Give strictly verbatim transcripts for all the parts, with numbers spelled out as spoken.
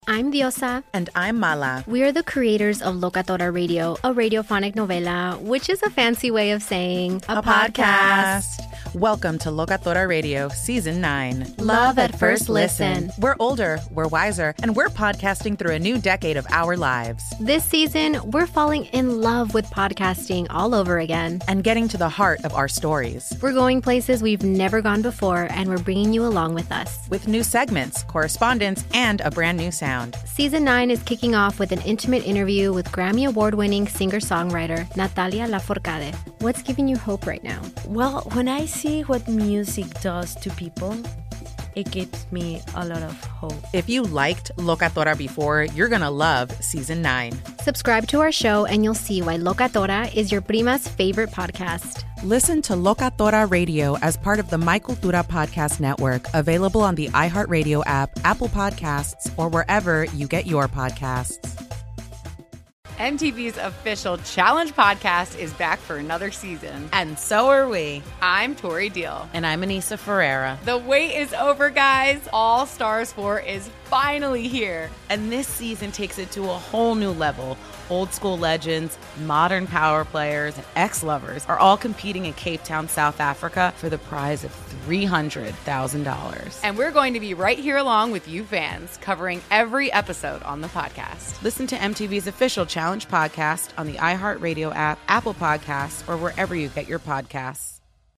I'm Diosa. And I'm Mala. We are the creators of Locatora Radio, a radiophonic novela, which is a fancy way of saying a, a podcast. podcast. Welcome to Locatora Radio, Season nine. Love at first listen. We're older, we're wiser, and we're podcasting through a new decade of our lives. This season, we're falling in love with podcasting all over again. And getting to the heart of our stories. We're going places we've never gone before, and we're bringing you along with us. With new segments, correspondence, and a brand new sound. Season nine is kicking off with an intimate interview with Grammy Award-winning singer-songwriter Natalia Lafourcade. What's giving you hope right now? Well, when I see what music does to people, it gives me a lot of hope. If you liked Locatora before, you're gonna love Season nine. Subscribe to our show and you'll see why Locatora is your prima's favorite podcast. Listen to Locatora Radio as part of the My Cultura Podcast Network, available on the iHeartRadio app, Apple Podcasts, or wherever you get your podcasts. M T V's official Challenge podcast is back for another season. And so are we. I'm Tori Deal. And I'm Anissa Ferreira. The wait is over, guys. All Stars four is finally here. And this season takes it to a whole new level. Old school legends, modern power players, and ex-lovers are all competing in Cape Town, South Africa for the prize of three hundred thousand dollars. And we're going to be right here along with you fans, covering every episode on the podcast. Listen to M T V's official Challenge podcast on the iHeartRadio app, Apple Podcasts, or wherever you get your podcasts.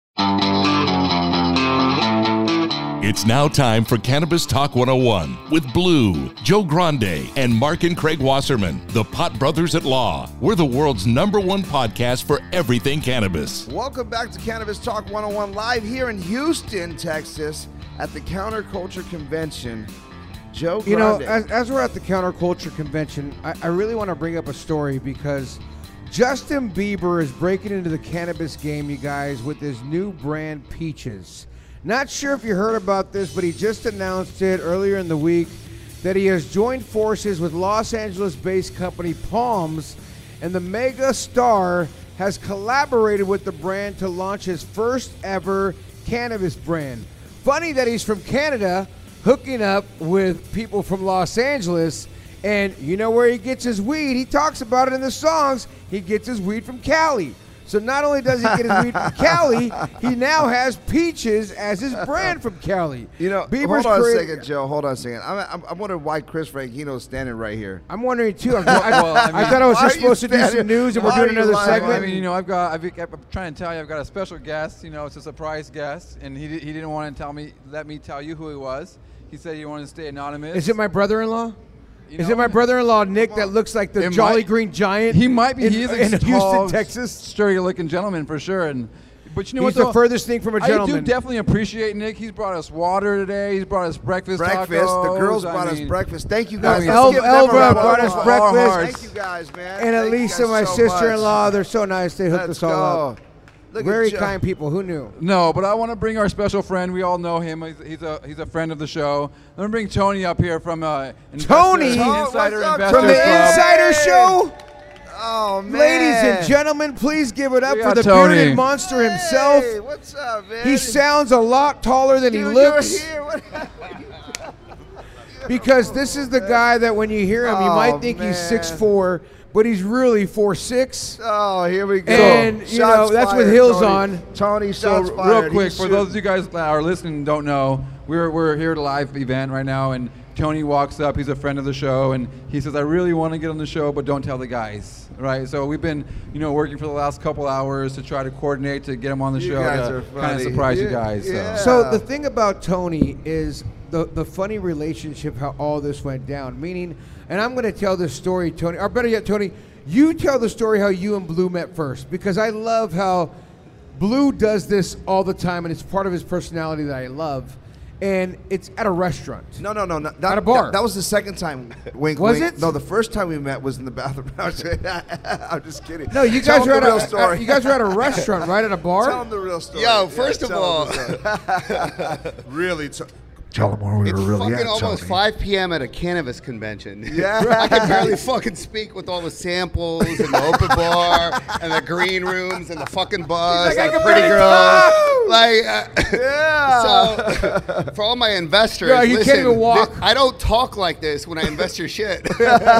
It's now time for Cannabis Talk one oh one with Blue, Joe Grande, and Mark and Craig Wasserman, the Pot Brothers at Law. We're the world's number one podcast for everything cannabis. Welcome back to Cannabis Talk one oh one, live here in Houston, Texas, at the Counterculture Convention. Joe Grande. You know, as, as we're at the Counterculture Convention, I, I really want to bring up a story because Justin Bieber is breaking into the cannabis game, you guys, with his new brand, Peaches. Not sure if you heard about this, but he just announced it earlier in the week that he has joined forces with Los Angeles-based company Palms, and the mega star has collaborated with the brand to launch his first ever cannabis brand. Funny that he's from Canada, hooking up with people from Los Angeles, and you know where he gets his weed? He talks about it in the songs. He gets his weed from Cali. So not only does he get his weed from Cali, he now has Peaches as his brand from Cali. You know, Bieber's hold on created- a second, Joe. Hold on a second. I'm, I'm, I'm wondering why Chris Franchino's standing right here. I'm wondering, too. I'm, I, well, I, mean, I thought I was just supposed to do some news, and we're doing another segment. I mean, you know, I've got, I've, I'm trying to tell you, I've got a special guest. You know, it's a surprise guest, and he, he didn't want to tell me, let me tell you who he was. He said he wanted to stay anonymous. Is it my brother-in-law? You Is know, it my brother-in-law, Nick, that looks like the It Jolly might- Green Giant? He might be. in, He is a in tall, Houston, Texas. sturdy-looking gentleman for sure. And but you know He's what? the though? furthest thing from a I gentleman. do definitely appreciate Nick. He's brought us water today. He's brought us breakfast. Breakfast. Tacos. The girls I brought us mean, breakfast. Thank you I guys. mean, Let's El- give them Elva a round of brought us applause. breakfast. Thank you guys, man. And Thank you Elisa, guys my so sister-in-law, much. they're so nice. They hooked Let's us all go. up. Look at Very Joe. kind people. Who knew? No, but I want to bring our special friend. We all know him. He's, he's a he's a friend of the show. Let me bring Tony up here from uh, Investor, Tony! Insider What's up, Investors From the Club. Insider Show? Oh, man. Ladies and gentlemen, please give it up We for got the Tony. bearded monster himself. Hey, what's up, man? He sounds a lot taller than he Dude, looks. You're here. What Because this is the guy that when you hear him, you Oh, might think he's man. six foot four, but he's really four foot six. Oh, here we go. And, you Shots know, that's with fired, heels Tony. on. Tony, So shots real fired. quick, He's for shooting. those of you guys that are listening and don't know, we're we're here at a live event right now, and Tony walks up. He's a friend of the show, and he says, "I really want to get on the show, but don't tell the guys." Right? So we've been, you know, working for the last couple hours to try to coordinate to get him on the You show guys to are kind of funny. surprise you Yeah, guys. So. yeah. So the thing about Tony is the the funny relationship, how all this went down. Meaning, and I'm going to tell this story, Tony, or better yet, Tony, you tell the story how you and Blue met first, because I love how Blue does this all the time, and it's part of his personality that I love. And it's at a restaurant. No, no, no, no. That, At a bar. That, that was the second time. Wink, Was wink. it? No, the first time we met was in the bathroom. I'm just kidding. No, you Tell guys were them at the a, real story. at- you guys were at a restaurant, right? At a bar. Tell them the real story. Yo, Yeah, first of tell all, them the story. really, t- Tell them where we it's were really fucking at, almost Tony. five p.m. at a cannabis convention. Yeah. I can barely fucking speak with all the samples and the open bar and the green rooms and the fucking bus like, and I the can pretty barely girls. Like, uh, Yeah. so for all my investors, Yeah, you can't listen, even walk. thi- I don't talk like this when I invest your shit.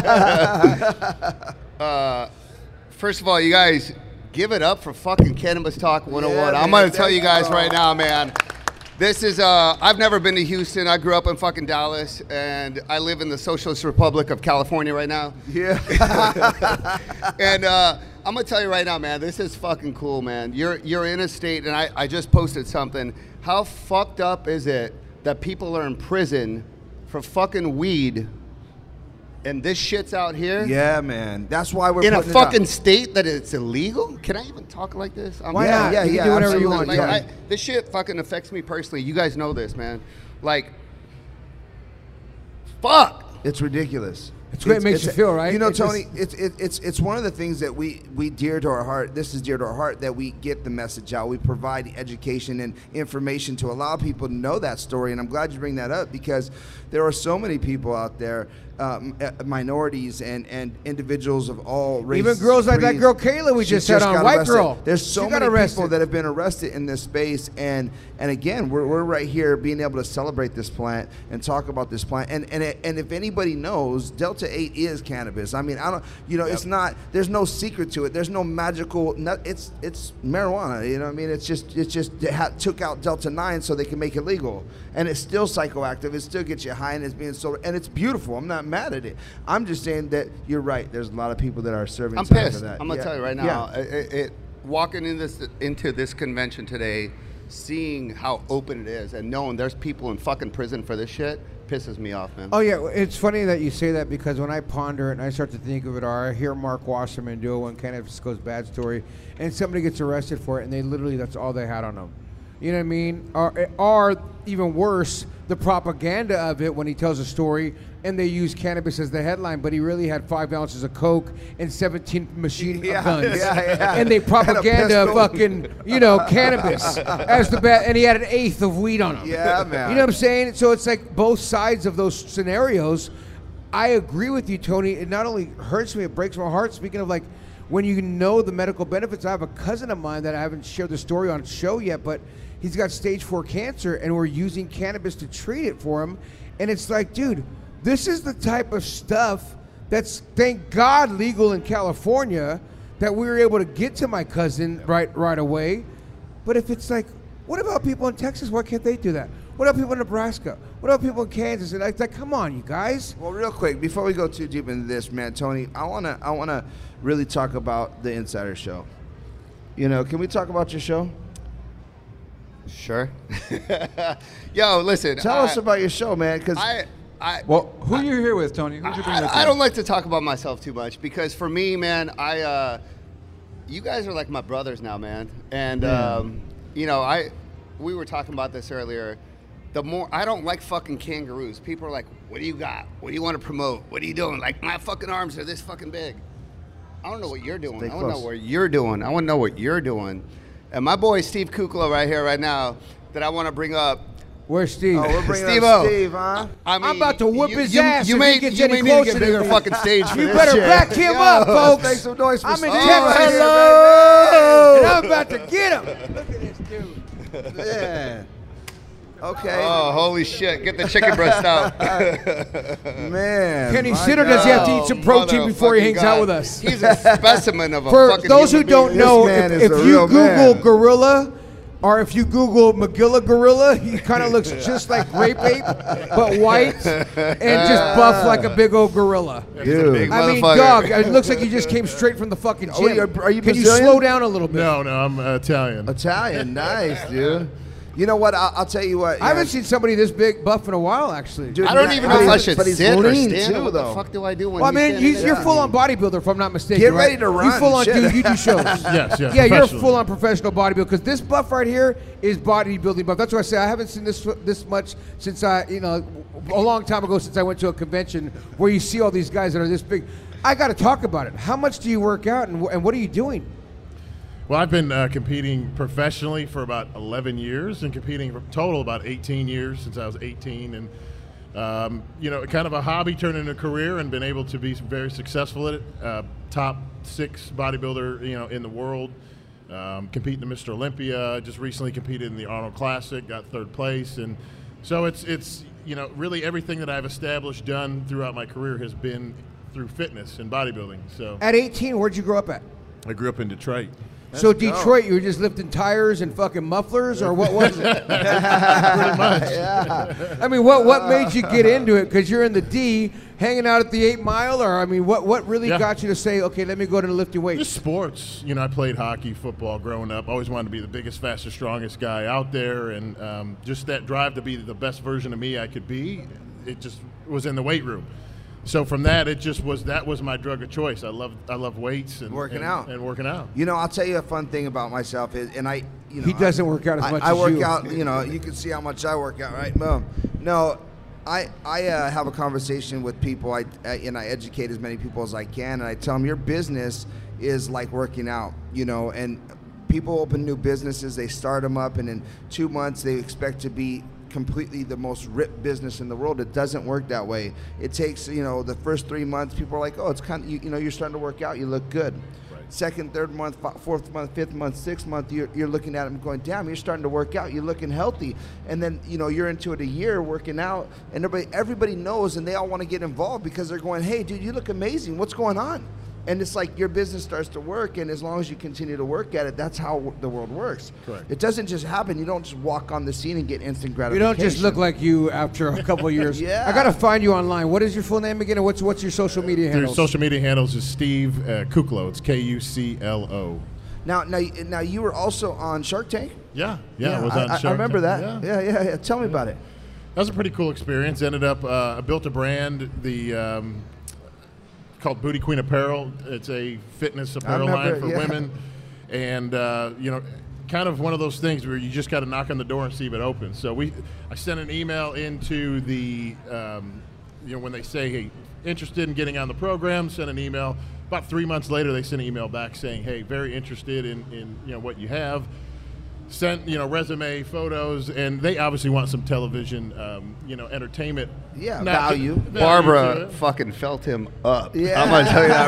uh, first of all, you guys, give it up for fucking Cannabis Talk one oh one. Yeah, I'm man, going to tell there you guys you go. right now, man. This is, uh, I've never been to Houston. I grew up in fucking Dallas, and I live in the Socialist Republic of California right now. Yeah. And uh, I'm gonna tell you right now, man, this is fucking cool, man. You're you're in a state, and I, I just posted something. How fucked up is it that people are in prison for fucking weed, and this shit's out here? Yeah, man. That's why we're In a putting it out. fucking state that it's illegal? Can I even talk like this? I'm Why Yeah, not? yeah, you yeah, can do whatever you absolutely. want. Like, Tony. I, this shit fucking affects me personally. You guys know this, man. Like, fuck. It's ridiculous. It's what it makes you feel, right? You know, It just- Tony, it's it, it's it's one of the things that we we dear to our heart. This is dear to our heart that we get the message out. We provide education and information to allow people to know that story. And I'm glad you bring that up because there are so many people out there, um, uh, minorities and and individuals of all races. Even girls like that creeds. girl Kayla we She just had on, got white arrested. girl. There's She so got many arrested. people that have been arrested in this space, and and again, we're we're right here being able to celebrate this plant and talk about this plant. And and it, and if anybody knows, Delta eight is cannabis. I mean, I don't, you know, Yep. it's not. There's no secret to it. There's no magical. Not, it's it's marijuana. You know what I mean? It's just it's just they ha- took out Delta nine so they can make it legal, and it's still psychoactive. It still gets you high, and it's being sold, and it's beautiful. I'm not mad at it. I'm just saying that you're right. There's a lot of people that are serving. I'm time pissed. For that. I'm gonna Yeah. tell you right Yeah. now. It, it, it, walking in this into this convention today, seeing how open it is, and knowing there's people in fucking prison for this shit, pisses me off, man. Oh yeah, it's funny that you say that because when I ponder it and I start to think of it, or I hear Mark Wasserman do it when Cannabis Goes Bad story, and somebody gets arrested for it, and they literally that's all they had on them. You know what I mean? Or, or even worse, the propaganda of it when he tells a story and they use cannabis as the headline, but he really had five ounces of coke and seventeen machine Yeah, guns, yeah, yeah. and they And a propaganda pistol. fucking you know cannabis as the bad, and he had an eighth of weed on him. Yeah, man. You know what I'm saying? So it's like both sides of those scenarios. I agree with you, Tony. It not only hurts me, it breaks my heart. Speaking of like, when you know the medical benefits, I have a cousin of mine that I haven't shared the story on show yet, but he's got stage four cancer, and we're using cannabis to treat it for him. And it's like, dude, this is the type of stuff that's, thank God, legal in California that we were able to get to my cousin right right away. But if it's like, what about people in Texas? Why can't they do that? What about people in Nebraska? What about people in Kansas? And it's like, come on, you guys. Well, real quick, before we go too deep into this, man, Tony, I wanna I wanna really talk about the Insider Show. You know, can we talk about your show? Sure. Yo, listen. Tell I, us about your show, man, because I, I, Well, who are you here with, Tony? Who'd you bring with you? I, I don't like to talk about myself too much because for me, man, I, uh, you guys are like my brothers now, man. And, um, you know, I, we were talking about this earlier. The more, I don't like fucking kangaroos. People are like, what do you got? What do you want to promote? What are you doing? Like, my fucking arms are this fucking big. I don't know what you're doing. Stay I want to know close. what you're doing. I want to know what you're doing. And my boy, Steve Kukla, right here, right now, that I want to bring up. Where's Steve? oh, we're bringing Steve-o. up Steve, huh? I mean, I'm about to whoop you, his you, ass You if may, he gets you any may need to closer get to bigger me. fucking stage for You this better shit. back him Yo. up, folks. Make some noise for I'm in Steve. Texas, hello. and I'm about to get him. Look at this dude. Yeah. Okay. Oh, holy shit. Get the chicken breast out. Man. Can he my sit or does he have to God. eat some protein before he Motherfucking hangs God. out with us? He's a specimen of a For fucking those who human don't being. know, man if, is if the you real Google man. gorilla, or if you Google Magilla gorilla, he kind of looks just like Grape Ape, but white and just buff like a big old gorilla. Dude. big I mean, motherfucker. dog, it looks like you just came straight from the fucking Oh, gym. you're- are you Can you Brazilian? slow down a little bit? No, no, I'm uh, Italian. Italian, nice, dude. You know what? I'll, I'll tell you what. I haven't yeah. seen somebody this big buff in a while, actually. Dude, I don't yeah, even but know if I he's- should but he's sit or lean, stand. too, What though. the fuck do I do when Well, I he's mean, standing he's, you're there? full on bodybuilder, if I'm not mistaken. Get right? ready to run, You full on, shit. dude. You do shows. Yes, yes, Yeah, you're professionally. full on professional bodybuilder because this buff right here is bodybuilding buff. That's why I say I haven't seen this this much since I, you know, a long time ago since I went to a convention where you see all these guys that are this big. I got to talk about it. How much do you work out and, wh- and what are you doing? Well, I've been uh, competing professionally for about eleven years and competing for total about eighteen years since I was eighteen. And, um, you know, kind of a hobby turned into a career and been able to be very successful at it. Uh, top six bodybuilder, you know, in the world. Um, competing in Mister Olympia. Just recently competed in the Arnold Classic, got third place. And so it's, it's you know, really everything that I've established, done throughout my career has been through fitness and bodybuilding. So At eighteen, where'd you grow up at? I grew up in Detroit. So Detroit, you were just lifting tires and fucking mufflers, or what was it? Pretty much. Yeah. I mean, what what made you get into it? Because you're in the D, hanging out at the Eight Mile, or I mean, what what really Yeah. got you to say, okay, let me go to lifting weights? Just sports. You know, I played hockey, football growing up. Always wanted to be the biggest, fastest, strongest guy out there, and um, just that drive to be the best version of me I could be. It just was in the weight room. So from that, it just was that was my drug of choice. I love I love weights and Working and, out and working out. You know, I'll tell you a fun thing about myself is, and I, you know, He doesn't I, work out as I, much I as work you. out. You know, you can see how much I work out, right? Boom. No, I I uh, have a conversation with people. I, I and I educate as many people as I can, and I tell them your business is like working out. You know, and people open new businesses, they start them up, and in two months they expect to be completely the most ripped business in the world. It doesn't work that way. It takes, you know, the first three months, people are like, oh, it's kind of, you, you know, you're starting to work out, you look good. Right. Second, third month, fourth month, fifth month, sixth month, you're, you're looking at them going, damn, you're starting to work out, you're looking healthy. And then, you know, you're into it a year working out, and everybody, everybody knows, and they all want to get involved because they're going, hey, dude, you look amazing. What's going on? And it's like your business starts to work, and as long as you continue to work at it, that's how w- the world works. Correct. It doesn't just happen. You don't just walk on the scene and get instant You gratification. don't just look like you after a couple of years. Yeah. I gotta find you online. What is your full name again, and what's what's your social media Their handles? social media handles is Steve uh, Kuclo. It's K U C L O. Now, now, now, you were also on Shark Tank. Yeah, yeah, I was on I, Shark I remember Tank. that. Yeah. yeah, yeah, yeah. Tell me about it. That was a pretty cool experience. Ended up, uh, I built a brand, the um, called Booty Queen Apparel. It's a fitness apparel remember, line for yeah. women, and uh, you know, kind of one of those things where you just got to knock on the door and see if it opens. So we, I sent an email into the, um, you know, when they say, hey, interested in getting on the program, send an email. About three months later, they sent an email back saying, hey, very interested in, in you know what you have. Sent, you know, resume, photos, and they obviously want some television, um, you know, entertainment. Yeah, Not- value. value to Barbara it. fucking felt him up. Yeah. I'm gonna tell you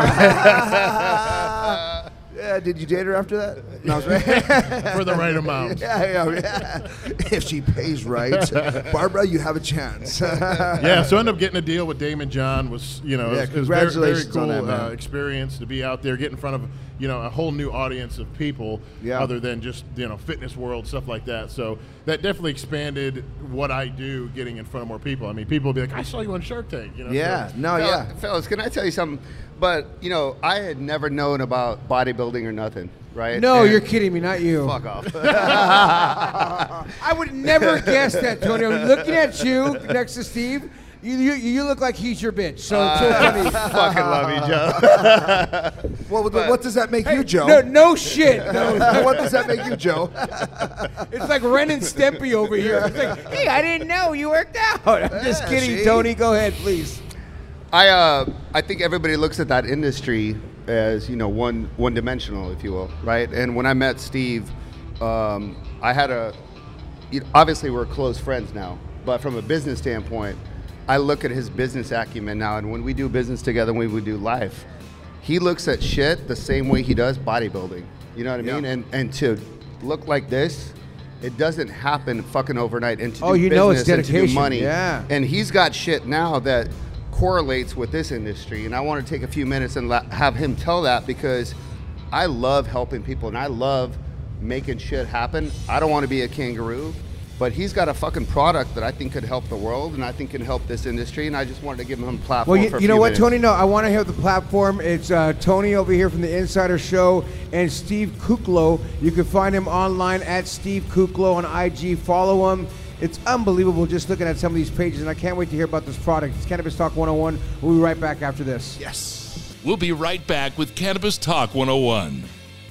that. Yeah, did you date her after that? No, I was right. For the right amount. Yeah, yeah, yeah. If she pays right, Barbara, you have a chance. Yeah, so I ended up getting a deal with Damon John. Was you know, Yeah, it was, it was very, very congratulations cool on that, man. uh, experience to be out there, get in front of you know a whole new audience of people, Yeah. other than just you know fitness world stuff like that. So that definitely expanded what I do, getting in front of more people. I mean, people will be like, "I saw you on Shark Tank," you know. Yeah, so- no, Fellas- yeah. Fellas, can I tell you something? But, you know, I had never known about bodybuilding or nothing, right? No, And- you're kidding me, not you. Fuck off. I would never guess that, Tony. I'm looking at you next to Steve. You, you, you look like he's your bitch. So, Uh, so funny. fucking love you, Joe. Well, what- what does that make you, Joe? No, no shit. No. What does that make you, Joe? It's like Ren and Stimpy over here. It's like, hey, I didn't know you worked out. I'm just Yeah, kidding, see? Tony. Go ahead, please. I uh, I think everybody looks at that industry as, you know, one one dimensional, if you will, right? And when I met Steve, um, I had a, you know, obviously we're close friends now, but from a business standpoint, I look at his business acumen now, and when we do business together, when we do life, he looks at shit the same way he does bodybuilding. You know what I Yeah. mean? And and to look like this, it doesn't happen fucking overnight. And to Oh, do you know it's business and to do dedication. money, Yeah. and he's got shit now that correlates with this industry, and I want to take a few minutes and la- have him tell that, because I love helping people and I love making shit happen. I don't want to be a kangaroo, but he's got a fucking product that I think could help the world, and I think can help this industry, and I just wanted to give him a platform. Well, you, for a you know few what, minutes. Tony? No, I want to have the platform. It's uh, Tony over here from the Insider Show and Steve Kuclo. You can find him online at Steve Kuclo on I G. Follow him. It's unbelievable just looking at some of these pages, and I can't wait to hear about this product. It's Cannabis Talk one oh one. We'll be right back after this. Yes. We'll be right back with Cannabis Talk one oh one.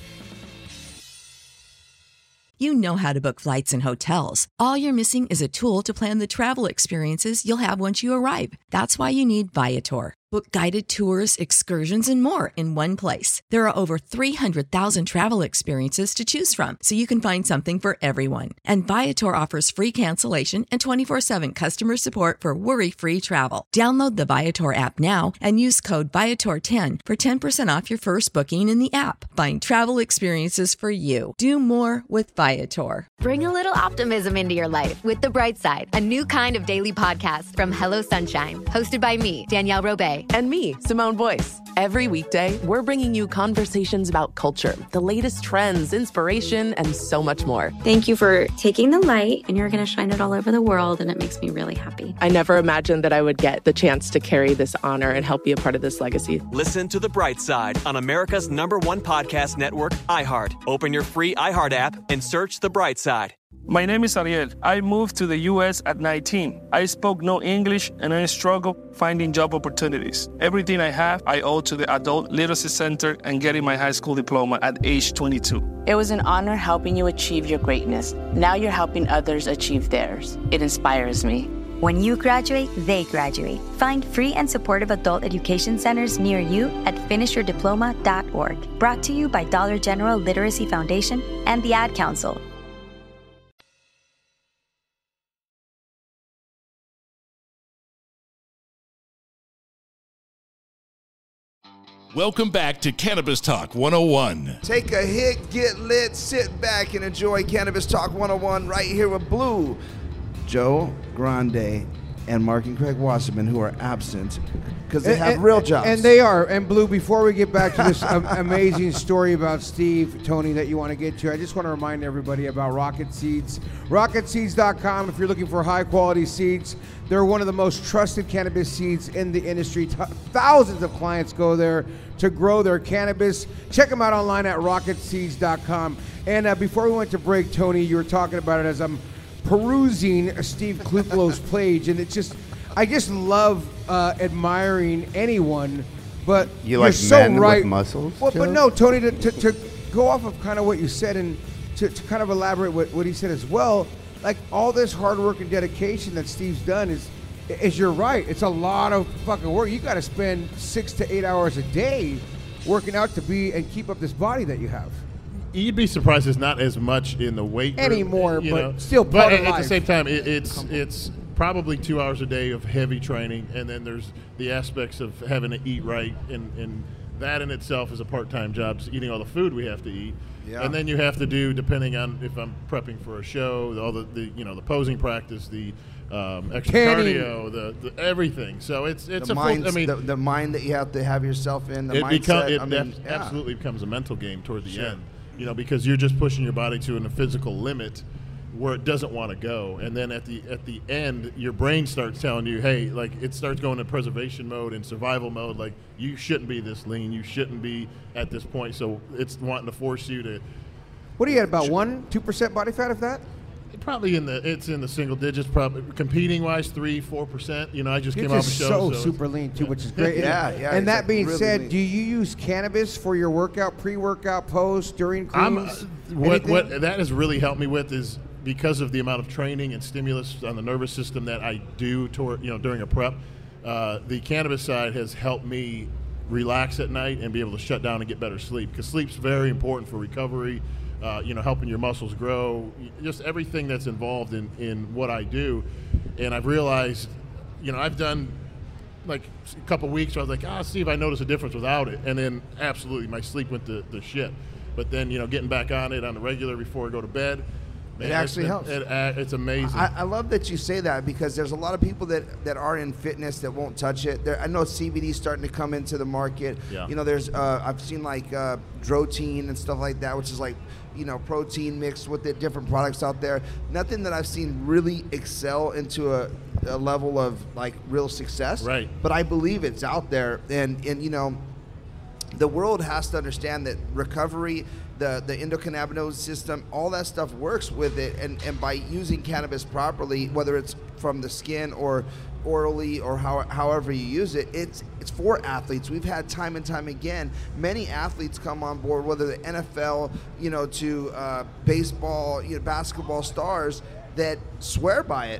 You know how to book flights and hotels. All you're missing is a tool to plan the travel experiences you'll have once you arrive. That's why you need Viator. Book guided tours, excursions, and more in one place. There are over three hundred thousand travel experiences to choose from, so you can find something for everyone. And Viator offers free cancellation and twenty-four seven customer support for worry-free travel. Download the Viator app now and use code Viator ten for ten percent off your first booking in the app. Find travel experiences for you. Do more with Viator. Bring a little optimism into your life with The Bright Side, a new kind of daily podcast from Hello Sunshine, hosted by me, Danielle Robay. And me, Simone Boyce. Every weekday, we're bringing you conversations about culture, the latest trends, inspiration, and so much more. Thank you for taking the light, and you're going to shine it all over the world, and it makes me really happy. I never imagined that I would get the chance to carry this honor and help be a part of this legacy. Listen to The Bright Side on America's number one podcast network, iHeart. Open your free iHeart app and search The Bright Side. My name is Ariel. I moved to the U S at nineteen. I spoke no English and I struggled finding job opportunities. Everything I have, I owe to the Adult Literacy Center and getting my high school diploma at age twenty-two. It was an honor helping you achieve your greatness. Now you're helping others achieve theirs. It inspires me. When you graduate, they graduate. Find free and supportive adult education centers near you at finish your diploma dot org. Brought to you by Dollar General Literacy Foundation and the Ad Council. Welcome back to Cannabis Talk one oh one. Take a hit, get lit, sit back, and enjoy Cannabis Talk one oh one right here with Blue, Joe Grande, and Mark and Craig Wasserman, who are absent because they and, have and, real jobs. And they are. And Blue, before we get back to this um, amazing story about Steve, Tony, that you want to get to, I just want to remind everybody about Rocket Seeds. rocket seeds dot com if you're looking for high-quality seeds. They're one of the most trusted cannabis seeds in the industry. Th- thousands of clients go there to grow their cannabis. Check them out online at rocket seeds dot com. And uh, before we went to break, Tony, you were talking about it as I'm perusing Steve Kluklow's page, and it's just, I just love uh, admiring anyone, but You you're like so men right. with muscles, Well, but Joe? no, Tony, to, to, to go off of kind of what you said and to, to kind of elaborate what, what he said as well, like all this hard work and dedication that Steve's done is, is you're right. It's a lot of fucking work. You got to spend six to eight hours a day working out to be and keep up this body that you have. You'd be surprised there's not as much in the weight room, Anymore, you but know. still But part at, of at life. the same time, it, it's it's probably two hours a day of heavy training, and then there's the aspects of having to eat right, and, and that in itself is a part-time job, just eating all the food we have to eat. Yeah. And then you have to do, depending on if I'm prepping for a show, all the, the you know the posing practice, the um, extra Canning. cardio, the, the everything. So it's it's the a full. mind, I mean, the, the mind that you have to have yourself in, the it mindset. become, it I mean, def- yeah. absolutely becomes a mental game toward the Sure. end, you know, because you're just pushing your body to a physical limit where it doesn't want to go, and then at the at the end, your brain starts telling you, hey, like it starts going into preservation mode and survival mode, like you shouldn't be this lean, you shouldn't be at this point, so it's wanting to force you to. What are you at, about one, two percent body fat, if that? Probably in the it's in the single digits. Probably competing wise, three four percent. You know, I just You're came off a just show, so, so super lean too, which is great. Yeah, and, yeah, And it's that like being really said, lean. do you use cannabis for your workout, pre-workout, post, during I'm, uh, creams? what anything? what that has really helped me with is because of the amount of training and stimulus on the nervous system that I do toward you know during a prep. Uh, the cannabis side has helped me relax at night and be able to shut down and get better sleep, because sleep's very important for recovery. Uh, you know, helping your muscles grow, just everything that's involved in, in what I do. And I've realized, you know, I've done like a couple weeks where I was like, ah, Steve, I noticed a difference without it. And then absolutely my sleep went to, to shit. But then, you know, getting back on it on the regular before I go to bed, man, It actually it's, helps. It, uh, it's amazing. I, I love that you say that, because there's a lot of people that, that are in fitness that won't touch it. There, I know C B D is starting to come into the market. Yeah. You know, there's uh, I've seen like uh, Drotein and stuff like that, which is like, you know, protein mixed with the different products out there. Nothing that I've seen really excel into a, a level of like real success. Right. But I believe it's out there, and and you know, the world has to understand that recovery, the, the endocannabinoid system, all that stuff works with it. And, and by using cannabis properly, whether it's from the skin or orally or how, however you use it, it's it's for athletes. We've had time and time again, many athletes come on board, whether the N F L, you know, to uh, baseball, you know, basketball stars that swear by it.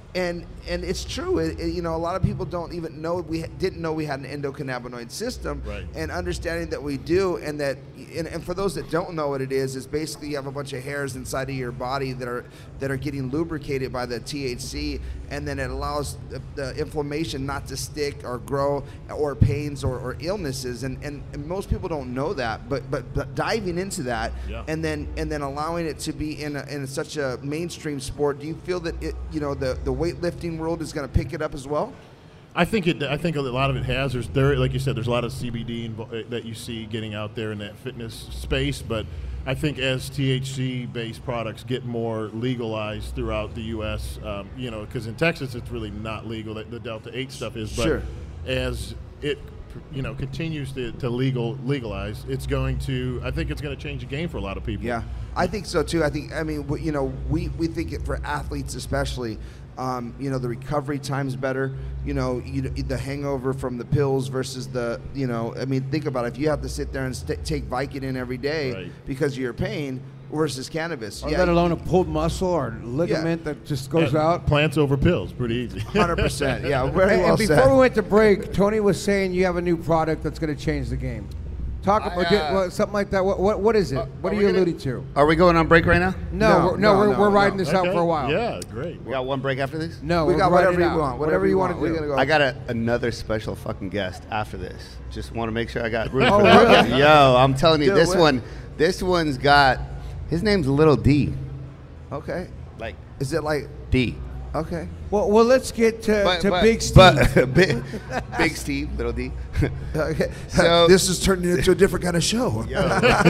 And and it's true. It, it, you know, a lot of people don't even know we ha- didn't know we had an endocannabinoid system. Right. And understanding that we do, and that, and, and for those that don't know what it is, is basically you have a bunch of hairs inside of your body that are that are getting lubricated by the T H C, and then it allows the, the inflammation not to stick or grow, or pains or, or illnesses. And, and and most people don't know that. But but, but diving into that, Yeah. and then and then allowing it to be in a, in such a mainstream sport, do you feel that it, you know, the the weightlifting world is going to pick it up as well? I think it. I think a lot of it has. There's there, like you said, there's a lot of C B D invo- that you see getting out there in that fitness space. But I think as T H C-based products get more legalized throughout the U S, um, you know, because in Texas it's really not legal. The, the Delta eight stuff is. But Sure. as it, you know, continues to, to legal legalize, it's going to. I think it's going to change the game for a lot of people. Yeah, I think so too. I think, I mean, w- you know, we, we think it for athletes especially, um, you know, the recovery time's better, you know, you, the hangover from the pills versus the, you know, I mean, think about it. If you have to sit there and st- take Vicodin every day Right. because of your pain versus cannabis. Or yeah, let alone a pulled muscle or ligament that just goes Yeah, out. Plants over pills, pretty easy. one hundred percent. Yeah, very And, well and before said. we went to break, Tony was saying you have a new product that's going to change the game. Talk about I, uh, well, something like that. What what, what is it? what are, are we you gonna- alluding to? Are we going on break right now? No, No, we're, no, no, we're, no, we're riding no. this out Okay. for a while. Yeah, great. We got one break after this? No, we we're got riding whatever it you out. want. Whatever you want. to We're do. gonna go. I got a, another special fucking guest after this. Just want to make sure I got room Oh, for that. really? Yo, I'm telling you, Do this it. one, this one's got, his name's Little D. Okay. Like Is it like, D. okay. Well, well, let's get to, But, to but, Big Steve. But, big, big Steve, Little D. Okay. So- this is turning into a different kind of show. Yo.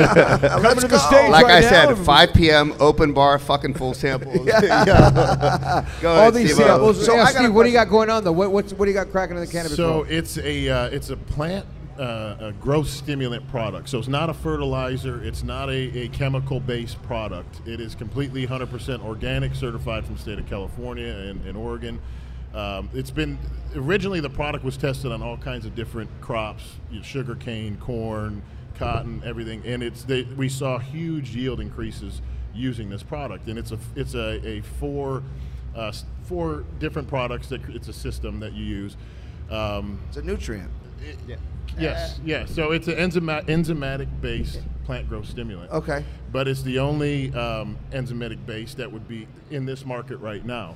Let's to the go. stage. Like right I now. said, five p.m. open bar, fucking full samples. Yo. Go All ahead, these Steve-O. samples. So Yeah, I got a Steve, what do you question. got going on though? What what's, what do you got cracking in the cannabis So world? it's a uh, it's a plant uh, a growth stimulant product. So it's not a fertilizer. It's not a, a chemical based product. It is completely one hundred percent organic, certified from the state of California and, and Oregon. Um, it's been originally the product was tested on all kinds of different crops, you know, sugar cane, corn, cotton, everything, and it's they, we saw huge yield increases using this product. And it's a it's a, a four uh, s- four different products that it's a system that you use. Um, It's a nutrient. Yes, yes. So it's an enzyma- enzymatic-based plant growth stimulant. Okay. But it's the only um, enzymatic base that would be in this market right now.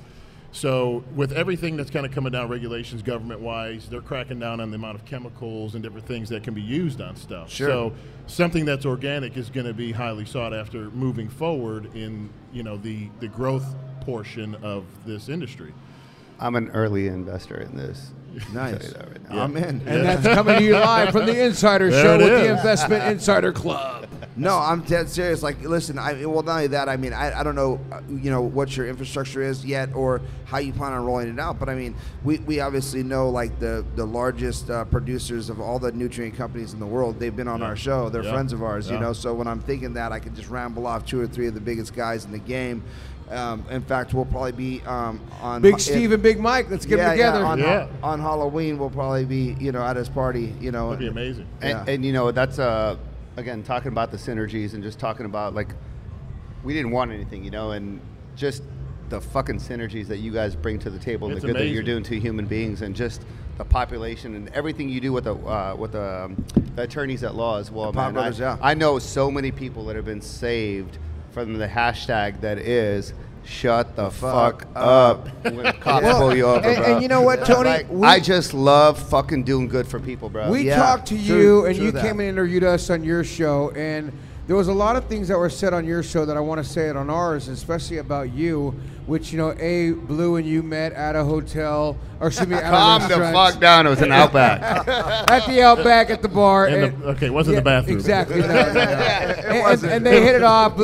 So with everything that's kind of coming down, regulations government-wise, they're cracking down on the amount of chemicals and different things that can be used on stuff. Sure. So something that's organic is going to be highly sought after moving forward in, you know, the, the growth portion of this industry. I'm an early investor in this. Nice. I'll tell you that right now. Yeah. I'm in. And that's coming to you live from the Insider There Show it with is. the Investment Insider Club. No, I'm dead serious. Like, listen, I well, not only that, I mean, I, I don't know, uh, you know, what your infrastructure is yet or how you plan on rolling it out. But I mean, we, we obviously know like the the largest uh, producers of all the nutrient companies in the world. They've been on Yeah. our show. They're Yeah. friends of ours, you Yeah. know. So when I'm thinking that, I can just ramble off two or three of the biggest guys in the game. Um, in fact, we'll probably be um, on Big if- Steve and Big Mike, let's get yeah, them together. Yeah, on, Yeah. on Halloween, we'll probably be, you know, at his party, you know. That'd be amazing. And, Yeah. and you know, that's uh, again talking about the synergies and just talking about like we didn't want anything, you know, and just the fucking synergies that you guys bring to the table and It's the good that you're amazing. doing to human beings and just the population and everything you do with the uh, with the, um, the attorneys at law as well. The Pot Man, Brothers, I, yeah. I know so many people that have been saved from the hashtag that is. Shut the fuck, fuck up when cops Well, pull you over, and- bro. and you know what, Tony? Like, We- I just love fucking doing good for people, bro. We Yeah, talked to true- you, and true you that. came and interviewed us on your show, and there was a lot of things that were said on your show that I want to say it on ours, especially about you, which, you know, A, Blue and you met at a hotel, or excuse me, at a Calm the restaurant. fuck down. It was an Outback. At the Outback at the bar. In the- and- okay, it wasn't the bathroom. Exactly. No, no, no. and, and, and they hit it off.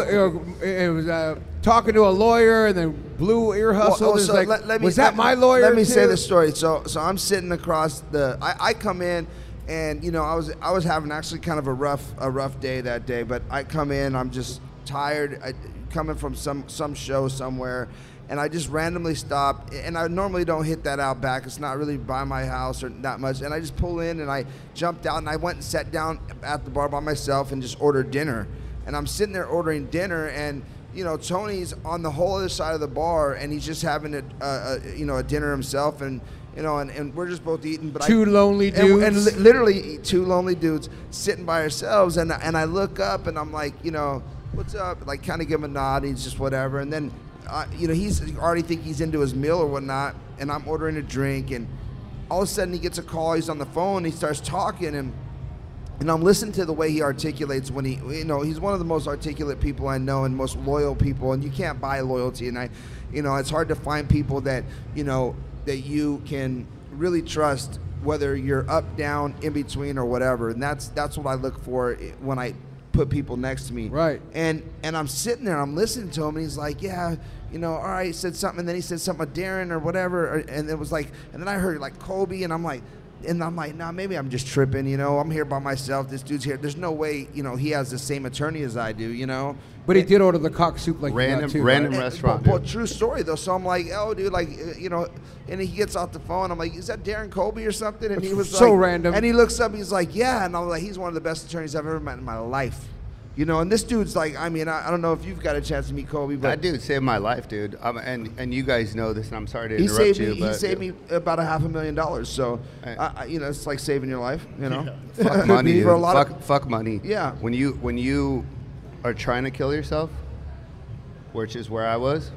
It was uh, talking to a lawyer, and then Blue ear hustled. Well, oh, It's so like, let- let me- was that let- my lawyer? Let me too? say the story. So, so I'm sitting across the. I, I come in, and you know, I was I was having actually kind of a rough a rough day that day. But I come in, I'm just tired, I, coming from some some show somewhere, and I just randomly stop. And I normally don't hit that Outback. It's not really by my house or that much. And I just pull in, and I jumped out, and I went and sat down at the bar by myself and just ordered dinner. And I'm sitting there ordering dinner, and you know, Tony's on the whole other side of the bar, and he's just having a, a, a you know, a dinner himself, and you know, and, and we're just both eating. But two I, lonely and, dudes, and li- literally two lonely dudes sitting by ourselves, and and I look up, and I'm like, you know, what's up? Like, kind of give him a nod. And he's just whatever, and then, uh, you know, he's already think he's into his meal or whatnot, and I'm ordering a drink, and all of a sudden he gets a call. He's on the phone. He starts talking, and. And I'm listening to the way he articulates when he, you know, he's one of the most articulate people I know and most loyal people, and you can't buy loyalty. And I, you know, it's hard to find people that, you know, that you can really trust, whether you're up, down, in between, or whatever. And that's that's what I look for when I put people next to me. Right. And and I'm sitting there, I'm listening to him, and he's like, yeah, you know, all right, he said something, and then he said something about Darren or whatever, or, and it was like, and then I heard like Kobe, and I'm like. And I'm like, nah, maybe I'm just tripping, you know. I'm here by myself. This dude's here. There's no way, you know, he has the same attorney as I do, you know. But he did order the cock soup like random, you got too, random right? restaurant. But, but true story though. So I'm like, oh, dude, like, uh, you know, and he gets off the phone. I'm like, is that Darren Colby or something? And he was so like, random. And he looks up. He's like, yeah. And I'm like, he's one of the best attorneys I've ever met in my life. You know, and this dude's like, I mean, I, I don't know if you've got a chance to meet Kobe, but that dude saved my life, dude. Um, and and you guys know this, and I'm sorry to he interrupt saved you. me. but He saved me about a half a million dollars. So, I, I, you know, it's like saving your life. You know, fuck money, dude. For a lot fuck, of, fuck money. Yeah. When you when you are trying to kill yourself, which is where I was,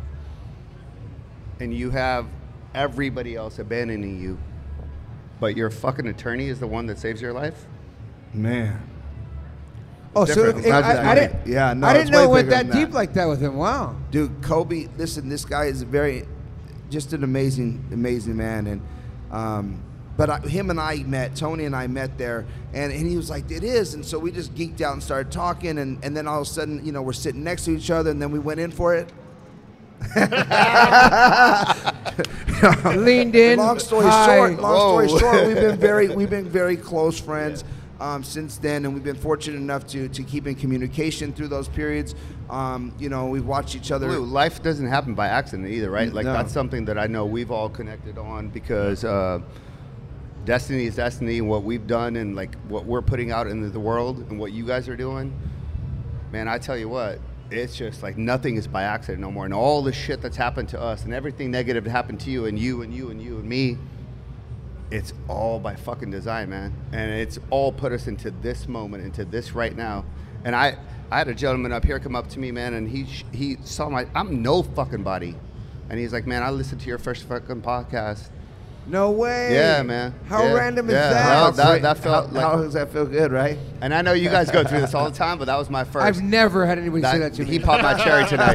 and you have everybody else abandoning you, but your fucking attorney is the one that saves your life, man. Oh, so Different. it, Not I, that I deep. didn't. Yeah, no, I it's didn't know it way went bigger that than deep like that with him. Wow, dude, Kobe. Listen, this guy is a very, just an amazing, amazing man, and, um, but I, him and I met, Tony and I met there, and, and he was like, it is, and so we just geeked out and started talking, and, and then all of a sudden, you know, we're sitting next to each other, and then we went in for it. Leaned in. Long story Hi. short, long Whoa. story short, we've been very, we've been very close friends. Um, since then, and we've been fortunate enough to to keep in communication through those periods. Um, you know, we've watched each other. Blue, life doesn't happen by accident either, right? Like No. that's something that I know we've all connected on because uh, destiny is destiny, and what we've done and like what we're putting out into the world and what you guys are doing. Man, I tell you what, it's just like nothing is by accident no more, and all the shit that's happened to us and everything negative that happened to you and you and you and you and me. It's all by fucking design, man. And it's all put us into this moment, into this right now. And I, I had a gentleman up here come up to me, man, and he he saw my, I'm no fucking body. And he's like, man, I listened to your first fucking podcast. No way. Yeah, man. How Yeah. random is Yeah. that? Well, that, that felt how, like, how does that feel good, right? and I know you guys go through this all the time, but that was my first. I've never had anybody say that to me. He popped my cherry tonight,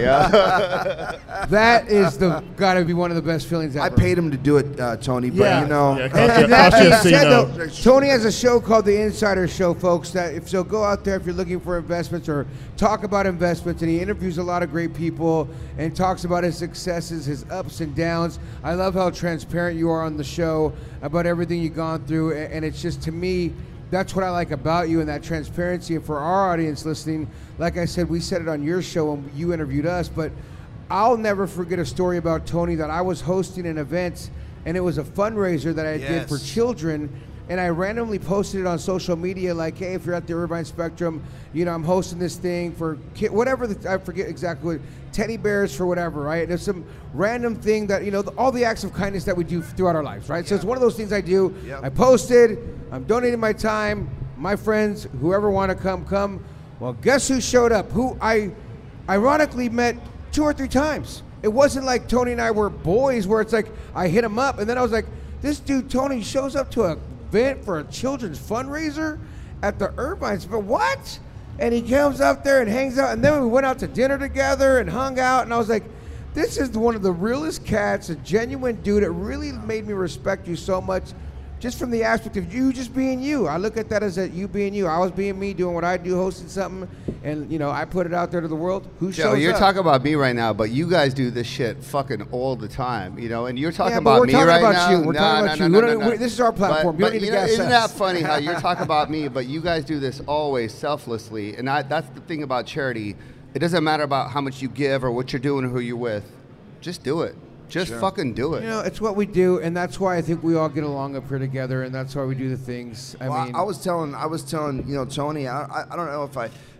yeah. That is the got to be one of the best feelings ever. I paid him to do it, uh, Tony, but Yeah. you know. Yeah, it And, cost you- and that cost you being a C said, note. though, Tony has a show called The Insider Show, folks. That if so, go out there if you're looking for investments or talk about investments. And he interviews a lot of great people and talks about his successes, his ups and downs. I love how transparent you are on the show about everything you've gone through, and and it's just, to me, that's what I like about you and that transparency. And for our audience listening, like I said, we said it on your show when you interviewed us, but I'll never forget a story about Tony that I was hosting an event, and it was a fundraiser that I did for Yes. children, and I randomly posted it on social media like, hey, if you're at the Irvine Spectrum, you know, I'm hosting this thing for kid, whatever, the, I forget exactly what, teddy bears for whatever, right? There's some random thing that, you know, the, all the acts of kindness that we do throughout our lives, right? So it's one of those things I do. Yep. I posted, I'm donating my time, my friends, whoever want to come, come. Well, guess who showed up? Who I ironically met two or three times. It wasn't like Tony and I were boys where it's like I hit him up and then I was like, this dude Tony shows up to a event for a children's fundraiser at the Irvines, but what? And he comes up there and hangs out, and then we went out to dinner together and hung out, and I was like, this is one of the realest cats, a genuine dude. It really made me respect you so much, just from the aspect of you just being you. I look at that as a, you being you. I was being me, doing what I do, hosting something, and you know, I put it out there to the world. Who Joe, shows you're up? talking about me right now, but you guys do this shit fucking all the time, you know, and you're talking Yeah, but about we're me talking right about now. you. We're No, talking no, about no, you. no, We no, don't- no. we- this is our platform. But, You don't but, need to you know, gas isn't us. that funny how you're talking about me, but you guys do this always selflessly, and I, that's the thing about charity. It doesn't matter about how much you give or what you're doing or who you're with. Just do it. Just Sure. fucking do it. You know, it's what we do, and that's why I think we all get along up here together, and that's why we do the things. I Well, mean, I was telling, I was telling, you know, Tony. I, I, I don't know if I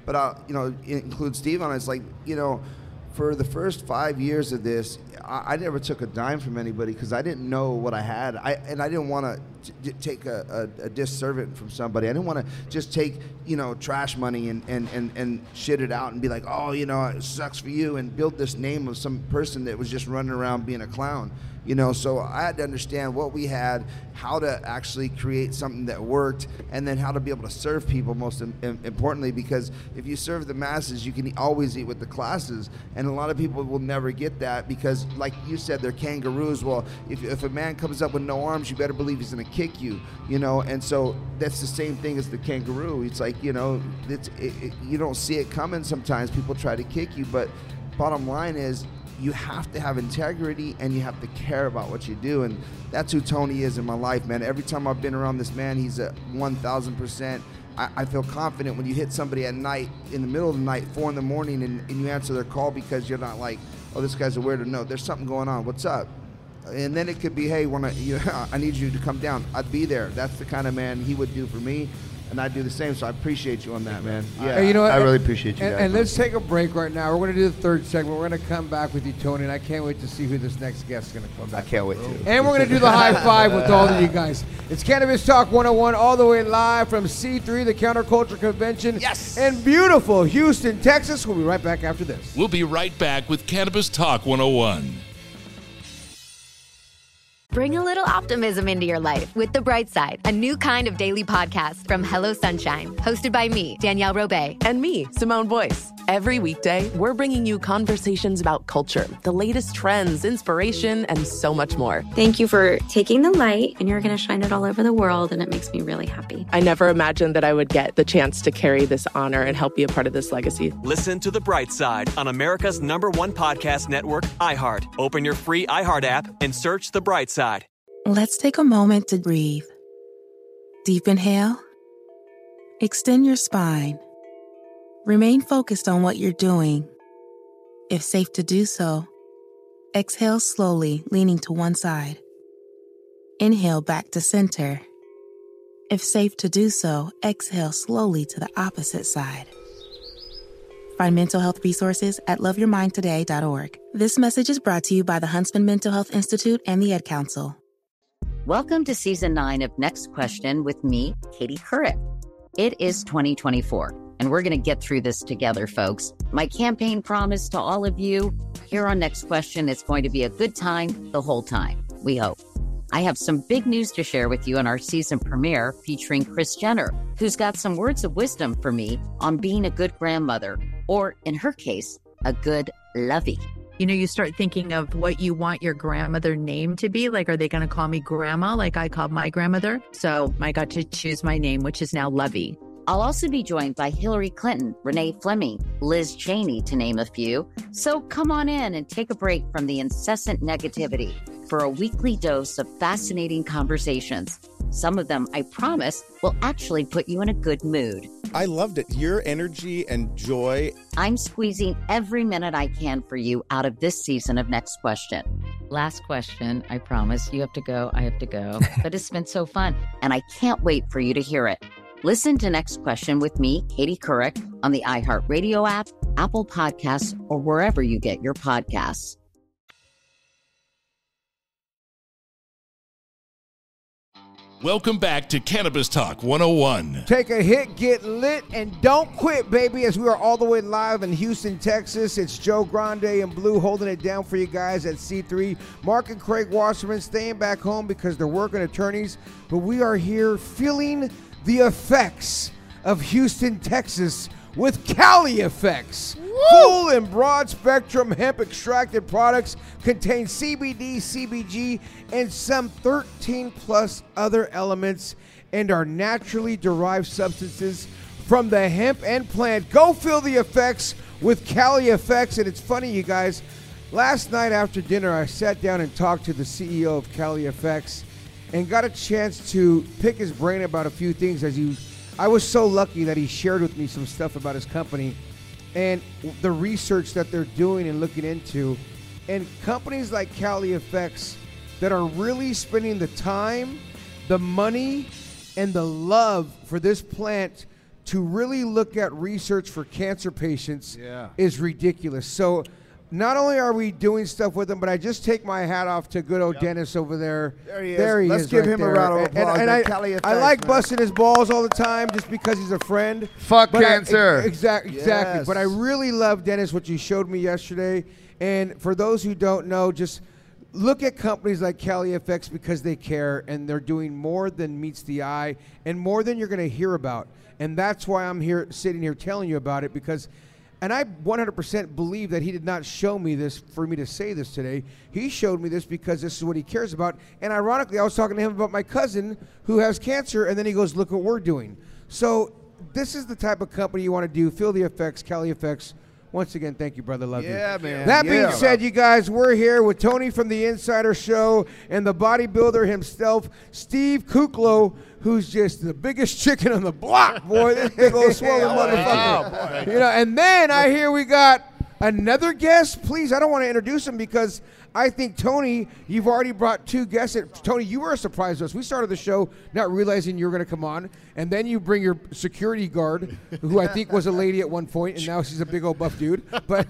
but I'll, you know, include Steve on it. It's like, you know, for the first five years of this, I, I never took a dime from anybody because I didn't know what I had. I and I didn't want to t- take a, a, a disservant from somebody. I didn't want to just take, you know, trash money and, and, and, and shit it out and be like, oh, you know, it sucks for you, and build this name of some person that was just running around being a clown. You know, so I had to understand what we had, how to actually create something that worked, and then how to be able to serve people most im- importantly, because if you serve the masses, you can always eat with the classes. And a lot of people will never get that because, like you said, they're kangaroos. Well, if, if a man comes up with no arms, you better believe he's going to kick you, you know. And so that's the same thing as the kangaroo. It's like, you know, it's, it, it, you don't see it coming sometimes. People try to kick you, but bottom line is, you have to have integrity and you have to care about what you do. And that's who Tony is in my life, man. Every time I've been around this man, he's a one thousand percent. I, I feel confident when you hit somebody at night, in the middle of the night, four in the morning, and, and you answer their call because you're not like, oh, this guy's a weirdo. No, there's something going on. What's up? And then it could be, hey, wanna, you know, I need you to come down. I'd be there. That's the kind of man he would do for me. And I do the same, so I appreciate you on that, man. Yeah, Hey, you know what? I really appreciate you and, guys. and let's take a break right now. We're going to do the third segment. We're going to come back with you, Tony, and I can't wait to see who this next guest is going to come back. I can't wait to. And we're going to do the high five with all of you guys. It's Cannabis Talk one oh one, all the way live from C three, the Counterculture Convention. Yes. In beautiful Houston, Texas. We'll be right back after this. We'll be right back with Cannabis Talk one oh one. Bring a little optimism into your life with The Bright Side, a new kind of daily podcast from Hello Sunshine, hosted by me, Danielle Robay. And me, Simone Boyce. Every weekday, we're bringing you conversations about culture, the latest trends, inspiration, and so much more. Thank you for taking the light, and you're going to shine it all over the world, and it makes me really happy. I never imagined that I would get the chance to carry this honor and help be a part of this legacy. Listen to The Bright Side on America's number one podcast network, iHeart. Open your free iHeart app and search The Bright Side. Let's take a moment to breathe. Deep inhale. Extend your spine. Remain focused on what you're doing. If safe to do so, exhale slowly, leaning to one side. Inhale back to center. If safe to do so, exhale slowly to the opposite side. Find mental health resources at love your mind today dot org. This message is brought to you by the Huntsman Mental Health Institute and the Ad Council. Welcome to season nine of Next Question with me, Katie Couric. It is twenty twenty-four, and we're going to get through this together, folks. My campaign promise to all of you here on Next Question, it's going to be a good time the whole time, we hope. I have some big news to share with you in our season premiere featuring Kris Jenner, who's got some words of wisdom for me on being a good grandmother, or in her case, a good lovey. You know, you start thinking of what you want your grandmother name to be. Like, are they going to call me grandma like I called my grandmother? So I got to choose my name, which is now Lovey. I'll also be joined by Hillary Clinton, Renee Fleming, Liz Cheney, to name a few. So come on in and take a break from the incessant negativity for a weekly dose of fascinating conversations. Some of them, I promise, will actually put you in a good mood. I loved it. Your energy and joy. I'm squeezing every minute I can for you out of this season of Next Question. Last question, I promise. You have to go, I have to go. But it's been so fun, and I can't wait for you to hear it. Listen to Next Question with me, Katie Couric, on the iHeartRadio app, Apple Podcasts, or wherever you get your podcasts. Welcome back to Cannabis Talk one oh one. Take a hit, get lit, and don't quit, baby, as we are all the way live in Houston, Texas. It's Joe Grande and Blue holding it down for you guys at C three. Mark and Craig Wasserman staying back home because they're working attorneys, but we are here feeling the effects of Houston, Texas with Cali Effects. Woo! Full and broad spectrum hemp extracted products contain C B D, C B G, and some thirteen plus other elements and are naturally derived substances from the hemp and plant. Go feel the effects with Cali Effects. And it's funny, you guys, last night after dinner, I sat down and talked to the C E O of Cali Effects and got a chance to pick his brain about a few things. As you, I was so lucky that he shared with me some stuff about his company and the research that they're doing and looking into. And companies like Cali Effects that are really spending the time, the money, and the love for this plant to really look at research for cancer patients Yeah. is ridiculous. So not only are we doing stuff with them, but I just take my hat off to good old Dennis over there. There he is. There he Let's is give right him a there. round of And- applause, And, man. I, Cali I effects, like man. busting his balls all the time just because he's a friend. Fuck But I- cancer. exact- exactly. Yes. But I really love, Dennis, what you showed me yesterday. And for those who don't know, just look at companies like Cali F X because they care, and they're doing more than meets the eye and more than you're going to hear about. And that's why I'm here, sitting here telling you about it, because, and I one hundred percent believe that he did not show me this for me to say this today. He showed me this because this is what he cares about. And ironically, I was talking to him about my cousin who has cancer, and then he goes, look what we're doing. So this is the type of company you want to do. Feel the effects, Cali F X. Once again, thank you, brother. Love you. Yeah, man. That Yeah. being said, you guys, we're here with Tony from the Insider Show and the bodybuilder himself, Steve Kuklo, who's just the biggest chicken on the block, boy. This big old swollen motherfucker. You know, and then I hear we got another guest. Please, I don't want to introduce him because I think, Tony, you've already brought two guests. Tony, you were a surprise to us. We started the show not realizing you were going to come on, and then you bring your security guard, who I think was a lady at one point, and now she's a big old buff dude. But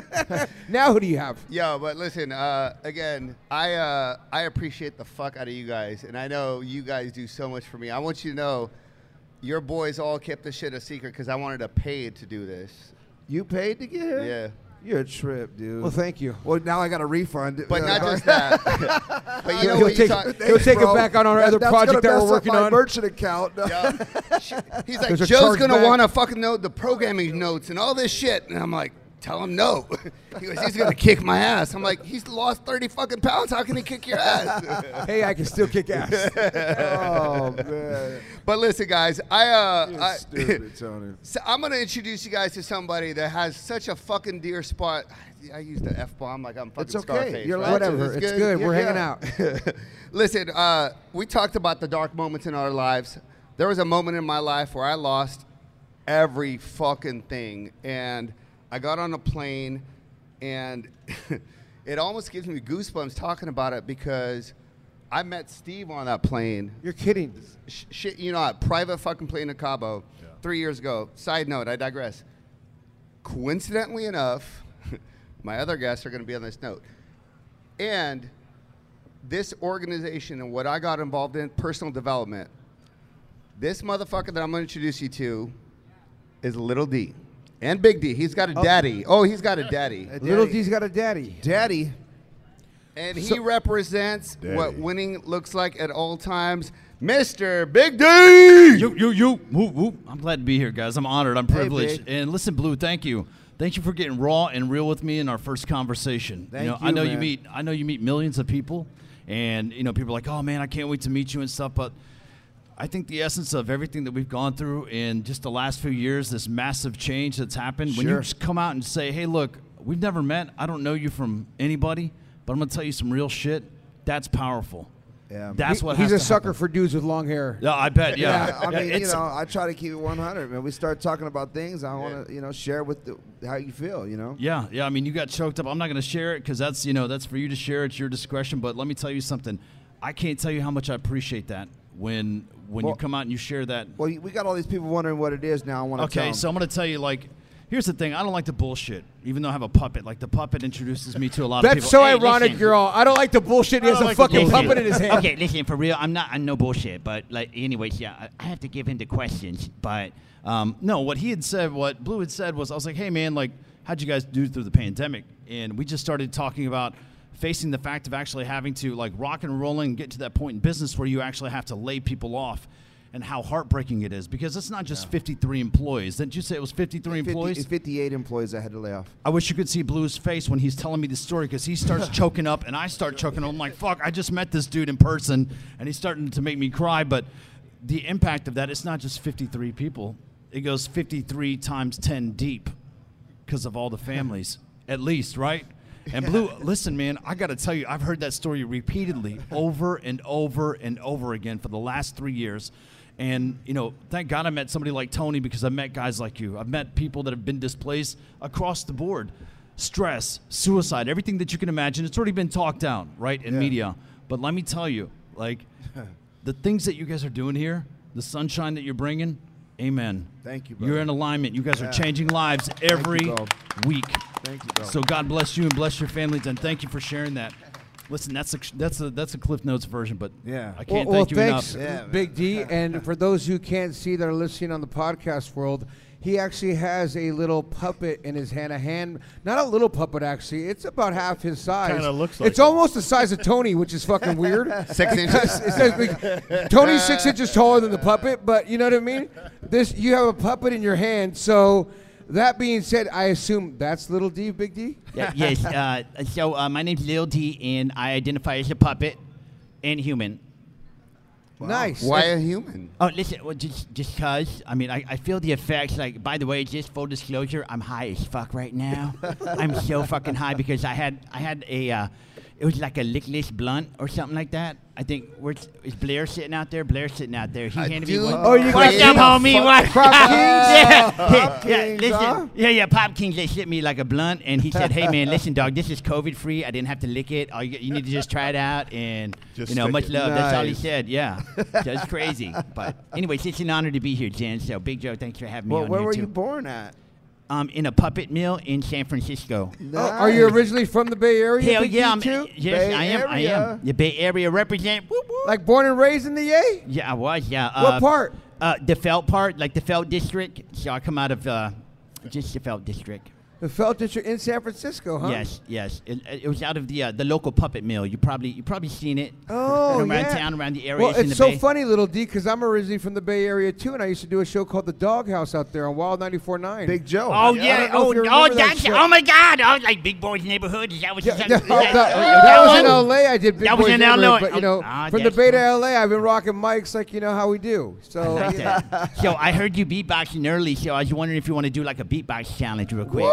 now who do you have? Yo, but listen, uh, again, I uh, I appreciate the fuck out of you guys, and I know you guys do so much for me. I want you to know, your boys all kept this shit a secret because I wanted to pay to do this. You paid to get here? Yeah. You're a trip, dude. Well, thank you. Well, now I got a refund. But not just that. But you know He'll what take- you talk, he'll take it bro. back on our That- other that's project gonna that we're mess up working my on. merchant account. He's like, There's a Joe's gonna chargeback. want to fucking know the programming notes and all this shit, and I'm like, tell him no. He goes, he's gonna kick my ass. I'm like, he's lost thirty fucking pounds. How can he kick your ass? Hey, I can still kick ass. Oh man. But listen, guys, I uh, You're I, stupid, Tony. So I'm gonna introduce you guys to somebody that has such a fucking dear spot. I use the F bomb like I'm fucking It's okay. Scarface. You're right? allowed to. Whatever. It's good. We're hanging out. Listen, uh, we talked about the dark moments in our lives. There was a moment in my life where I lost every fucking thing, and I got on a plane, and it almost gives me goosebumps talking about it because I met Steve on that plane. You're kidding. Sh- shit, you know, a private fucking plane in Cabo three years ago. Side note, I digress. Coincidentally enough, my other guests are going to be on this note. And this organization and what I got involved in, personal development, this motherfucker that I'm going to introduce you to is Little D. And Big D. He's got a Oh. daddy. Oh, he's got a daddy. Little D's got a daddy. Daddy. And he So- represents Daddy. what winning looks like at all times. Mister Big D! You, you, you. Whoop, whoop. I'm glad to be here, guys. I'm honored. I'm Hey, privileged. Big. And listen, Blue, thank you. Thank you for getting raw and real with me in our first conversation. Thank you know, you, I know you man. meet I know you meet millions of people, and you know people are like, "Oh man, I can't wait to meet you" and stuff, but I think the essence of everything that we've gone through in just the last few years, this massive change that's happened, when you Sure. just come out and say, "Hey, look, we've never met. I don't know you from anybody, but I'm going to tell you some real shit." That's powerful. Yeah. That's He- what he's has a to sucker happen. for dudes with long hair. Yeah, I bet. Yeah, Yeah, I mean, you It's- know, I try to keep it one hundred, man. We start talking about things, I want to, you know, share with the, how you feel, you know. Yeah, yeah. I mean, you got choked up. I'm not going to share it because that's, you know, that's for you to share. It's your discretion. But let me tell you something. I can't tell you how much I appreciate that when when Well- you come out and you share that. Well, we got all these people wondering what it is now. I want to Okay, tell 'em. so I'm going to tell you, like, here's the thing. I don't like the bullshit, even though I have a puppet. Like, the puppet introduces me to a lot of That's people. so Hey, ironic, listen. you're all. I don't like the bullshit. He I has don't a like the fucking bullshit. puppet in his hand. Okay, listen, for real, I'm not, I'm no bullshit, but like, anyways, yeah, I- I have to give in to questions, but Um, no, what he had said, what Blue had said was, I was like, hey, man, like, how'd you guys do through the pandemic? And we just started talking about facing the fact of actually having to, like, rock and rolling and get to that point in business where you actually have to lay people off and how heartbreaking it is because it's not just fifty-three employees. Didn't you say it was fifty-three fifty, employees? fifty-eight employees I had to lay off. I wish you could see Blue's face when he's telling me the story because he starts choking up and I start choking up. I'm like, fuck, I just met this dude in person and he's starting to make me cry. But the impact of that, it's not just fifty-three people. It goes fifty-three times ten deep because of all the families, at least, right? And Blue, listen, man, I got to tell you, I've heard that story repeatedly over and over and over again for the last three years. And, you know, thank God I met somebody like Tony because I've met guys like you. I've met people that have been displaced across the board. Stress, suicide, everything that you can imagine. It's already been talked down, right, in Yeah. media. But let me tell you, like, the things that you guys are doing here, the sunshine that you're bringing, Amen. Thank you, brother. You're in alignment. You guys Yeah. are changing lives every you, bro. week. Thank you, bro. So God bless you and bless your families, and thank you for sharing that. Listen, that's a that's a that's a Cliff Notes version, but Yeah. I can't well, thank you well, enough. thanks, Big D. And for those who can't see that are listening on the podcast world, he actually has a little puppet in his hand. A hand, not a little puppet, actually. It's about half his size. Kinda looks like It's it. almost the size of Tony, which is fucking weird. Six Because inches? it's like- Tony's six inches taller than the puppet, but you know what I mean? This, you have a puppet in your hand, so... That being said, I assume that's Little D, Big D? Yeah, yes. Uh, so uh, my name's Lil D, and I identify as a puppet and human. Nice. Why a human? Oh, listen, well, just just cause. I mean, I, I feel the effects. Like, by the way, just full disclosure, I'm high as fuck right now. I'm so fucking high because I had I had a, uh, it was like a lickless blunt or something like that. I think where's is Blair sitting out there? Blair's sitting out there. He I handed do- me one. Oh, you What's got up, homie? What? Prop Kings? yeah, Pop yeah, Kings, listen, huh? yeah, yeah. Pop Kings, they sent me like a blunt, and he said, "Hey, man, listen, dog, this is COVID free. I didn't have to lick it. All you, you need to just try it out, and Just you know, stick much it. love." That's all he Nice. said. Yeah, just crazy. But anyways, it's an honor to be here, Jen. So, Big Joe, thanks for having me Well, on where here were too. you born at? Um, in a puppet mill in San Francisco. Oh, are you originally from the Bay Area? Hell Big yeah, D, I'm, too? yes, Bay I am. I Area. am. The Bay Area represent. Whoop, whoop. Like born and raised in the A? Yeah, I was. Yeah. What uh, part? Uh, the Felt part, like the Felt district. So I come out of uh, just the Felt district. The Felt District in San Francisco, huh? Yes, yes. It, it was out of the uh, the local puppet mill. You probably you probably seen it. Oh, around yeah. town, around the areas Well, in it's the so Bay. funny, Little D, because I'm originally from the Bay Area, too, and I used to do a show called The Doghouse out there on Wild ninety-four point nine. Big Joe. Oh I yeah! don't know Oh, if you oh, remember that that's show. oh my God! Oh, like Big Boy's Neighborhood. Is that what you Yeah, said? that, Is that- that- that was oh, in L A. I did Big That was Boys in L A. Neighborhood, but you know, Ah, from the that's Bay to cool. L A, I've been rocking mics like you know how we do. So Like yeah. that. So I heard you beatboxing early, so I was wondering if you want to do like a beatbox challenge real quick.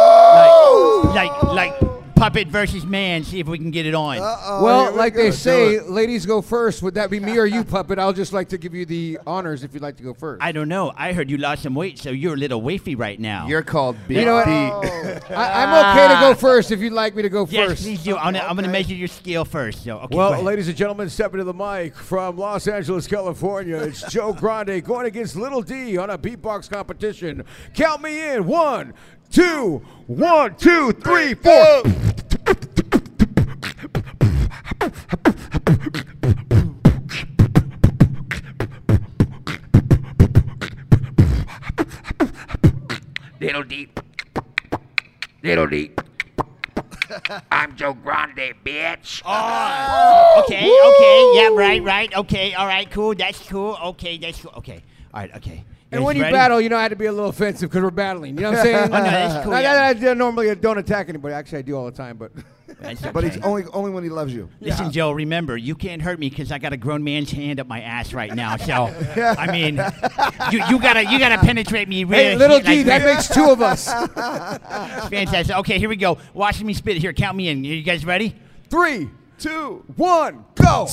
'Cause Like, like, like puppet versus man. See if we can get it on. Uh-oh, Well, here we like go. they Do say, it. ladies go first. Would that be me or you, Puppet? I'll just like to give you the honors if you'd like to go first. I don't know. I heard you lost some weight, so you're a little wafy right now. You're called Big You know what? D. I, I'm okay to go first if you'd like me to go yes, first. please do. I'm gonna, I'm gonna measure your scale first. So, okay. go Well, ahead. ladies and gentlemen, stepping to the mic from Los Angeles, California, it's Joe Grande going against Little D on a beatbox competition. Count me in. One, two, one, two, three, four. Little D. Little D. I'm Joe Grande, bitch. Oh, okay, okay, yeah, right, right, okay, all right, cool, that's cool, okay, that's cool, okay, all right, okay. And guys when you ready? battle, you know I had to be a little offensive because we're battling. You know what I'm saying? Oh, no, that's cool, Not yeah. that I normally don't attack anybody. Actually, I do all the time, but. That's But okay. he's only only when he loves you. Listen, Joe, remember, you can't hurt me because I got a grown man's hand up my ass right now. So, I mean, you, you gotta you gotta penetrate me really. Hey, Little D, like- that makes two of us. Fantastic. Okay, here we go. Watch me spit. Here, count me in. You guys ready? Three, two, one, go.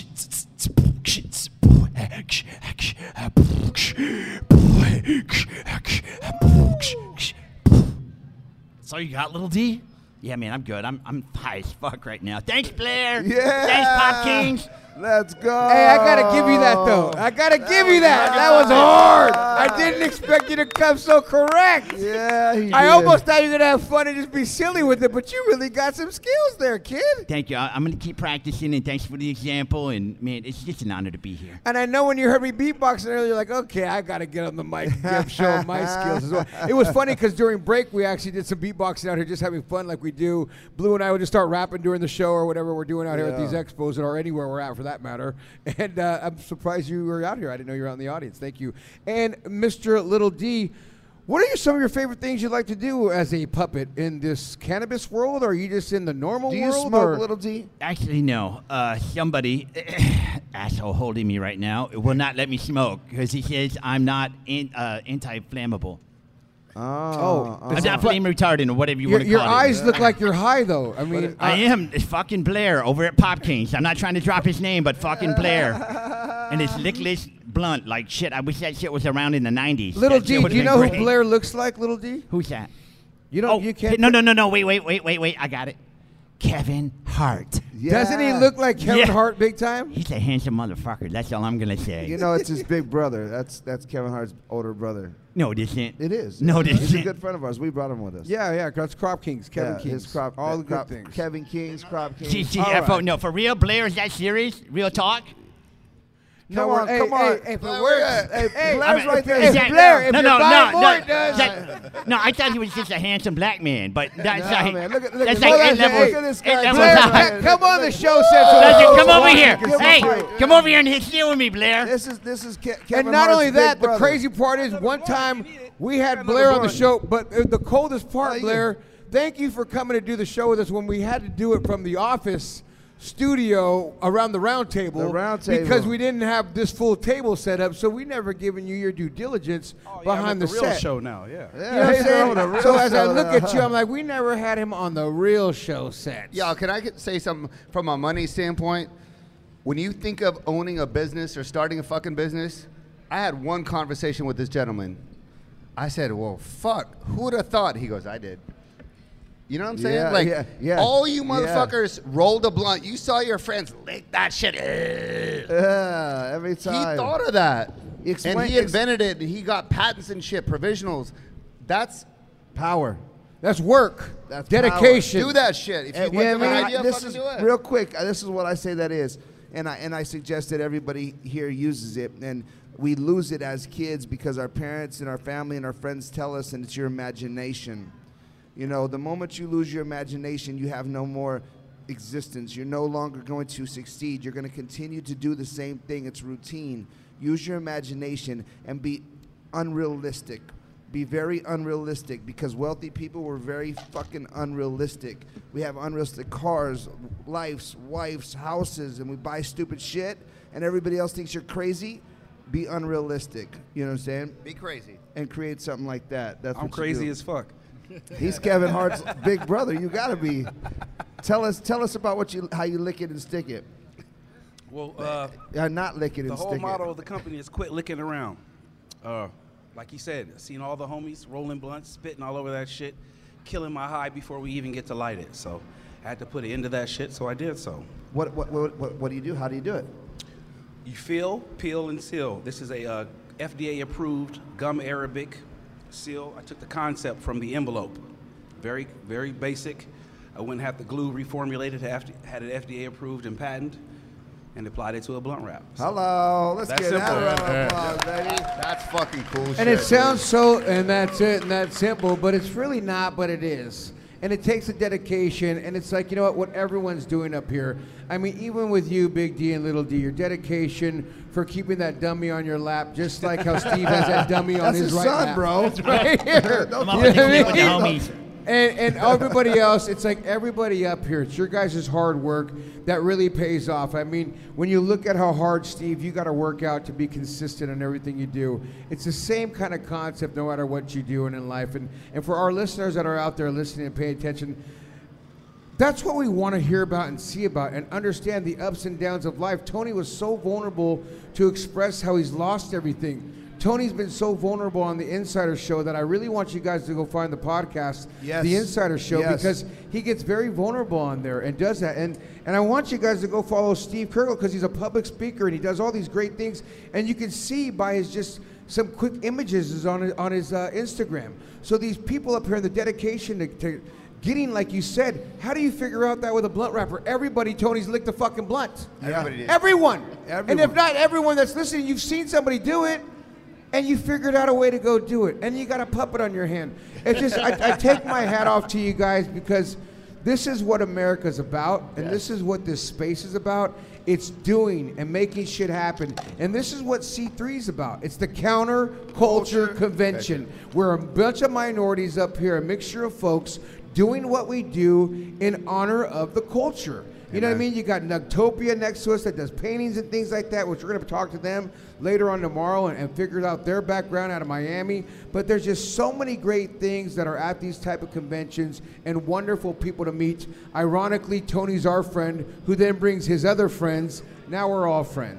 So you got, Little D? Yeah, man, I'm good. I'm I'm high as fuck right now. Thanks, Blair. Yeah. Thanks, Pop Kings. Let's go. Hey, I gotta give you that though. I gotta give you that. That was hard. I didn't expect you to come so correct. Yeah, he I did. almost thought you were gonna have fun and just be silly with it, but you really got some skills there, kid. Thank you. I, I'm gonna keep practicing, and thanks for the example. And man, it's just an honor to be here. And I know when you heard me beatboxing earlier, you're like, okay, I gotta get on the mic and give- show my skills as well. It was funny because during break we actually did some beatboxing out here, just having fun like we do. Blue and I would just start rapping during the show or whatever we're doing out here at Yeah. these expos or anywhere we're at for that matter. And uh, I'm surprised you were out here. I didn't know you were out in the audience. Thank you. And Mister Little D, what are your, some of your favorite things you like to do as a puppet in this cannabis world? Or are you just in the normal Do you world? smoke, or? Little D? Actually, no. Uh, somebody, asshole holding me right now, will not let me smoke because he says I'm not in, uh, anti-flammable. Oh, I'm not flame retardant or whatever you Your, want to your call it. eyes look like you're high, though. I mean, I uh, am. It's fucking Blair over at Pop Kings. I'm not trying to drop his name, but fucking Blair. And it's lickless blunt. Like, shit, I wish that shit was around in the nineties. Little That shit D, would've do you been know great. who Blair looks like, Little D? Who's that? You know, Oh, you can't. no, no, no, no. Wait, wait, wait, wait, wait. I got it. Kevin Hart. Doesn't he look like Kevin Yeah. Hart big time? He's a handsome motherfucker. That's all I'm gonna say. You know, it's his big brother. That's that's Kevin Hart's older brother. No, it isn't. It is. No, it He's a isn't. good friend of ours. We brought him with us. Yeah, yeah, that's Crop Kings, Kevin Yeah, Kings. his crop, all the crop- good things. Kevin Kings, Crop Kings. G G All F O. right. No, for real, Blair, is that serious? Real talk? Come No, on, hey, come hey, on. hey, if it Blair, works- hey, hey, Blair's I mean, right there. is Hey, that- Blair, if no, you're no, buying no, more, no, it does. that- no, I thought he was just a handsome black man, but that's Nah, like, man, look at- look that's at- like look eight at- levels, look at this eight guy. levels Blair, high. come on the show, Listen, Central. come over Watch here. it, 'cause Hey, it's true. come over here and hit deal with me, Blair. This is this is Ke- Kevin And not Hart's only big that, the brother. crazy part is one time we had Blair on the blunt. show, but uh, the coldest part, Oh, yeah. Blair, thank you for coming to do the show with us when we had to do it from the office studio around the round table. The round table. Because we didn't have this full table set up, so we never given you your due diligence Oh, yeah, I'm behind at the, the real set. show now, yeah. You know what Yeah, I'm he's saying? on the real So as I show look now. at you, I'm like, we never had him on the real show set. Y'all, can I get- say something from a money standpoint? When you think of owning a business or starting a fucking business, I had one conversation with this gentleman. I said, well, fuck, who would have thought? He goes, I did. You know what I'm saying? Yeah, like, yeah, yeah, all you yeah. motherfuckers rolled a blunt. You saw your friends lick that shit. Yeah, every time. He thought of that. Explain- and he ex- invented it. And he got patents and shit, provisionals. That's power. That's work. That's dedication. Do that shit. If you And- think yeah, of I an mean, idea, this fucking is do it. real quick. uh, This is what I say that is, and I and I suggest that everybody here uses it, and we lose it as kids because our parents and our family and our friends tell us, and it's your imagination. You know, the moment you lose your imagination, you have no more existence. You're no longer going to succeed. You're going to continue to do the same thing. It's routine. Use your imagination and be unrealistic. Be very unrealistic, because wealthy people were very fucking unrealistic. We have unrealistic cars, lives, wives, houses, and we buy stupid shit, and everybody else thinks you're crazy. Be unrealistic. You know what I'm saying? Be crazy. And create something like that. That's I'm what you crazy do. as fuck. He's Kevin Hart's big brother. You gotta be. Tell us, tell us about what you, how you lick it and stick it. Well, uh, Yeah, not lick it the and whole stick motto it. of the company is quit licking around. Uh, like he said, I seen all the homies rolling blunts, spitting all over that shit, killing my high before we even get to light it. So I had to put an end to that shit, so I did so. What, what, what, what, what do you do? How do you do it? You fill, peel, and seal. This is a uh, F D A-approved gum Arabic seal. I took the concept from the envelope. Very, very basic. I went and had the glue reformulated, had it F D A-approved and patented, and applied it to a blunt wrap. So Hello, let's that's get simple. that round of applause, baby. That's fucking cool shit. And it sounds so, and that's it, and that's simple, but it's really not, but it is. And it takes a dedication, and it's like, you know what, what everyone's doing up here. I mean, even with you, Big D and Little D, your dedication for keeping that dummy on your lap, just like how Steve has that dummy on That's his his right son, lap. bro. That's right here. Don't You I'm know up what I with the mean? homies. And, and everybody else, it's like everybody up here, it's your guys' hard work that really pays off. I mean, when you look at how hard, Steve, you got to work out to be consistent in everything you do. It's the same kind of concept no matter what you do in life. And, and for our listeners that are out there listening and paying attention, that's what we want to hear about and see about and understand the ups and downs of life. Tony was so vulnerable to express how he's lost everything. Tony's been so vulnerable on the Insider Show that I really want you guys to go find the podcast, Yes. The Insider Show, Yes. because he gets very vulnerable on there and does that. And and I want you guys to go follow Steve Kirkle because he's a public speaker and he does all these great things. And you can see by his just some quick images is on his, on his uh, Instagram. So these people up here, the dedication to, to getting, like you said, how do you figure out that with a blunt wrapper? Everybody, Tony's licked a fucking blunt. Everybody did. Everyone. Everyone. And if not everyone that's listening, you've seen somebody do it. And you figured out a way to go do it. And you got a puppet on your hand. It's just, I, I take my hat off to you guys because this is what America's about. And this is what this space is about. It's doing and making shit happen. And this is what C three is about. It's the Counter Culture Convention. We're a bunch of minorities up here, a mixture of folks doing what we do in honor of the culture. You know what I mean? You got Nugtopia next to us that does paintings and things like that, which we're going to talk to them later on tomorrow and, and figure out their background out of Miami. But there's just so many great things that are at these type of conventions and wonderful people to meet. Ironically, Tony's our friend, who then brings his other friends. Now we're all friends.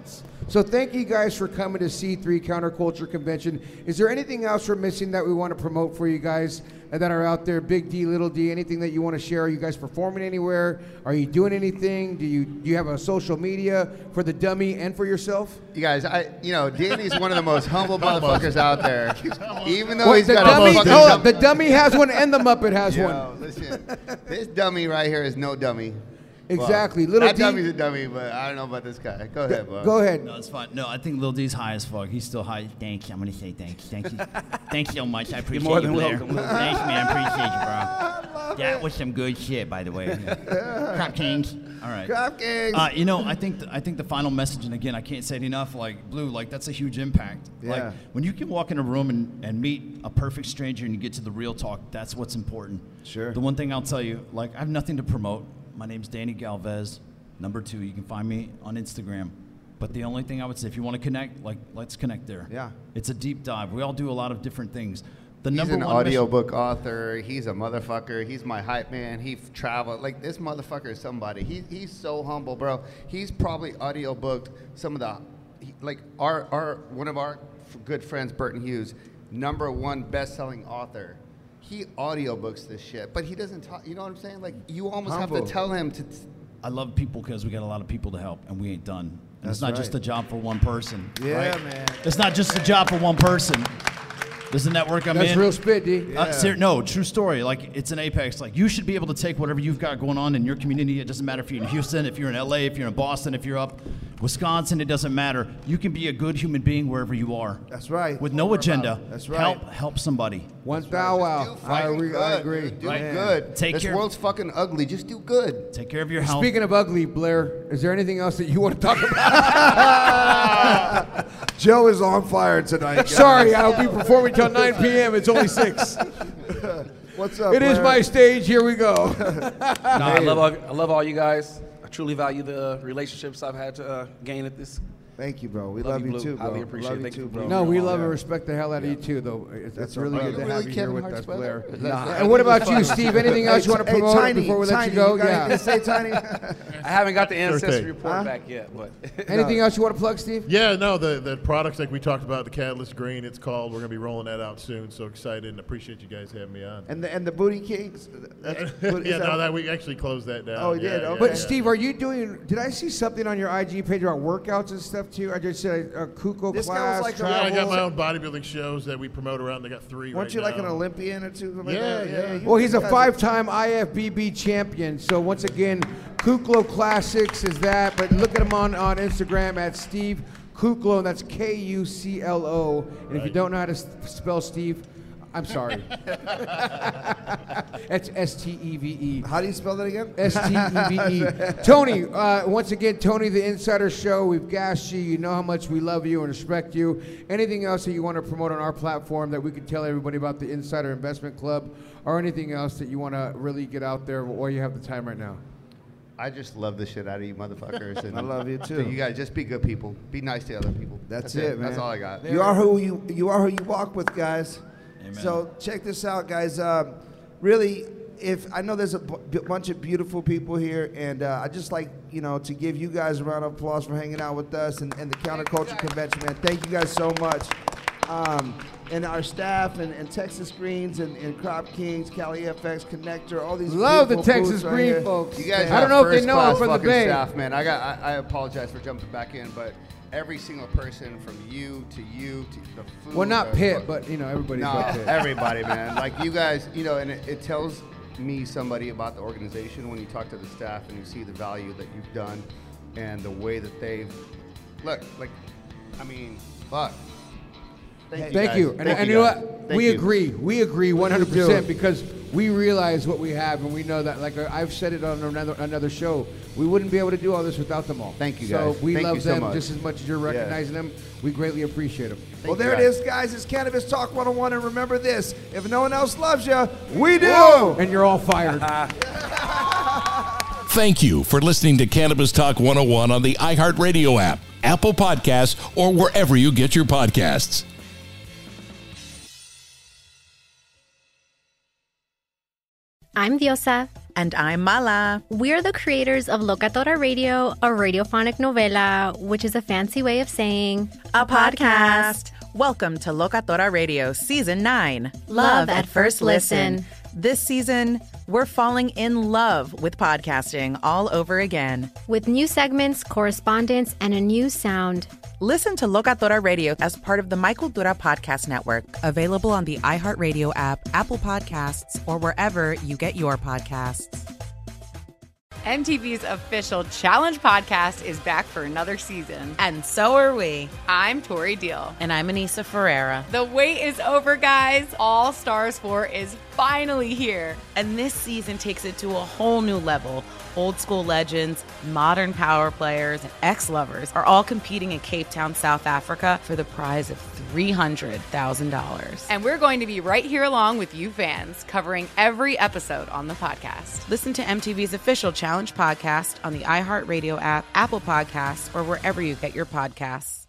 So thank you guys for coming to C three Counterculture Convention. Is there anything else we're missing that we want to promote for you guys that are out there? Big D, Little D, anything that you want to share? Are you guys performing anywhere? Are you doing anything? Do you do you have a social media for the dummy and for yourself? You guys, I you know, Danny's one of the most humble motherfuckers out there. Even though Well, he's the got dummy, a fucking hold dumb- up, the dummy has one and the Muppet has Yo, one. Listen, this dummy right here is no dummy. Exactly. Well, Little that D- dummy's a dummy, but I don't know about this guy. Go ahead, bro. Go ahead. No, it's fine. No, I think Lil D's high as fuck. He's still high. Thanks. I'm gonna say thanks. Thank you. Thanks so much. I appreciate more you, than Blair. welcome, Lil D. Thanks, man. Appreciate you, bro. That was some good shit, by the way. Crop Kings. All right. Crop Kings. Uh, you know, I think th- I think the final message, and again, I can't say it enough. Like Blue, like that's a huge impact. Yeah. Like when you can walk in a room and, and meet a perfect stranger and you get to the real talk, that's what's important. Sure. The one thing I'll tell you, like I have nothing to promote. My name's Danny Galvez. Number two, you can find me on Instagram. But the only thing I would say, if you want to connect, like, let's connect there. Yeah. It's a deep dive. We all do a lot of different things. The He's number an one mission- audiobook author. He's a motherfucker. He's my hype man. He traveled. Like, this motherfucker is somebody. He, he's so humble, bro. He's probably audiobooked some of the, he- like, our, our one of our f- good friends, Burton Hughes, number one best-selling author. He audiobooks this shit, but he doesn't talk. You know what I'm saying? Like, you almost have Humble. to tell him to. I love people because we got a lot of people to help, and we ain't done. And That's it's not just right. a job for one person. Yeah, right? man. It's not just a job for one person. There's a network I'm That's in. real spit, D. Uh, ser- no, true story. Like, it's an apex. Like, you should be able to take whatever you've got going on in your community. It doesn't matter if you're in Houston, if you're in L A, if you're in Boston, if you're up Wisconsin. It doesn't matter. You can be a good human being wherever you are. That's right. With no agenda. That's right. Help, help somebody. One thou wow. I, Fucking agree, good, I agree. dude. Do Man. good. Take this care- world's fucking ugly. Just do good. Take care of your health. Speaking of ugly, Blair, is there anything else that you want to talk about? Joe is on fire tonight. guys. Sorry, I'll be performing till nine p.m. It's only six. What's up? It is Blair? my stage. Here we go. No, I love all, I love all you guys. I truly value the relationships I've had to uh, gain at this. Thank you, bro. We Love love, you, you Blue. too, bro. Highly appreciate love it. you Thank too, you, bro. No, we love Yeah. and respect the hell out of you too, though. It's, That's it's really all good right. to have Really you here Kevin with Hart's us, brother? Blair. Is that- And what about you, Steve? Anything else you want to Hey, promote Tiny, before we let Tiny, you go? got Yeah. anything to say, Tiny? I haven't got the Sure ancestry thing. report Huh? back yet, but Anything else you want to plug, Steve? Yeah, no, the, the products like we talked about, the Catalyst Green, it's called. We're going to be rolling that out soon. So excited and appreciate you guys having me on. And the and the Booty Kings. That's, is yeah, that- no, that we actually closed that down. Oh, you yeah, did? yeah, Okay. But yeah. Steve, are you doing? Did I see something on your I G page about workouts and stuff too? I just said a, a Kuko This guy class. was like a Yeah, I got whole- my own bodybuilding shows that we promote around. They got three Weren't right you like an now. Olympian or two? Like Yeah, that? yeah. you Well, he's a guys- five-time I F B B champion. So once again, Kuklo Classics is that. But look at him on, on Instagram at Steve Kuklo, and that's K U C L O. And if you Right. don't know how to s- spell Steve, I'm sorry. That's S T E V E. How do you spell that again? S T E V E. Tony, uh, once again, Tony, the Insider Show. We've gassed you. You know how much we love you and respect you. Anything else that you want to promote on our platform that we could tell everybody about the Insider Investment Club, or anything else that you want to really get out there, or you have the time right now? I just love the shit out of you motherfuckers. And I love you, too. You guys just be good people. Be nice to other people. That's, it, man. That's all I got. You are who you you are who you walk with, guys. Amen. So check this out, guys. Um, really, if I know there's a b- bunch of beautiful people here, and uh, I just like you know to give you guys a round of applause for hanging out with us and, and the Counterculture Convention, man. Thank you guys so much. Um, and our staff and, and Texas Greens and, and Crop Kings, Cali F X Connector, all these Love the beautiful Texas booths right Green here. folks. You guys I have don't know if they know first-class I'm from the fucking Bay. staff, man. I got. I, I apologize for jumping back in, but every single person from you to you to the food. Well, not the Pitt, fuck- but you know everybody's No, like Pitt. everybody, man. Like you guys, you know, and it, it tells me somebody about the organization when you talk to the staff and you see the value that you've done and the way that they've look. Like, I mean, fuck. Thank you. Thank guys. you. And, Thank and you know guys. what? Thank we you. agree. We agree one hundred We percent do. because we realize what we have and we know that, like I've said it on another another show, we wouldn't be able to do all this without them all. Thank you, So guys. we Thank love you so them much. just as much as you're recognizing them. We greatly appreciate them. Well, Thank there you, it guys. is, guys. It's Cannabis Talk one oh one, and remember this: if no one else loves you, we do. And you're all fired. Thank you for listening to Cannabis Talk one oh one on the iHeartRadio app, Apple Podcasts, or wherever you get your podcasts. I'm Diosa. And I'm Mala. We're the creators of Locatora Radio, a radiophonic novela, which is a fancy way of saying a podcast. Welcome to Locatora Radio Season nine. Love at First Listen. This season, we're falling in love with podcasting all over again. With new segments, correspondence, and a new sound. Listen to Locatora Radio as part of the My Cultura Podcast Network. Available on the iHeartRadio app, Apple Podcasts, or wherever you get your podcasts. M T V's official Challenge podcast is back for another season. And so are we. I'm Tori Deal. And I'm Anissa Ferreira. The wait is over, guys. All Stars four is finally here. And this season takes it to a whole new level. Old school legends, modern power players, and ex-lovers are all competing in Cape Town, South Africa for the prize of three hundred thousand dollars. And we're going to be right here along with you fans, covering every episode on the podcast. Listen to M T V's official Challenge podcast on the iHeartRadio app, Apple Podcasts, or wherever you get your podcasts.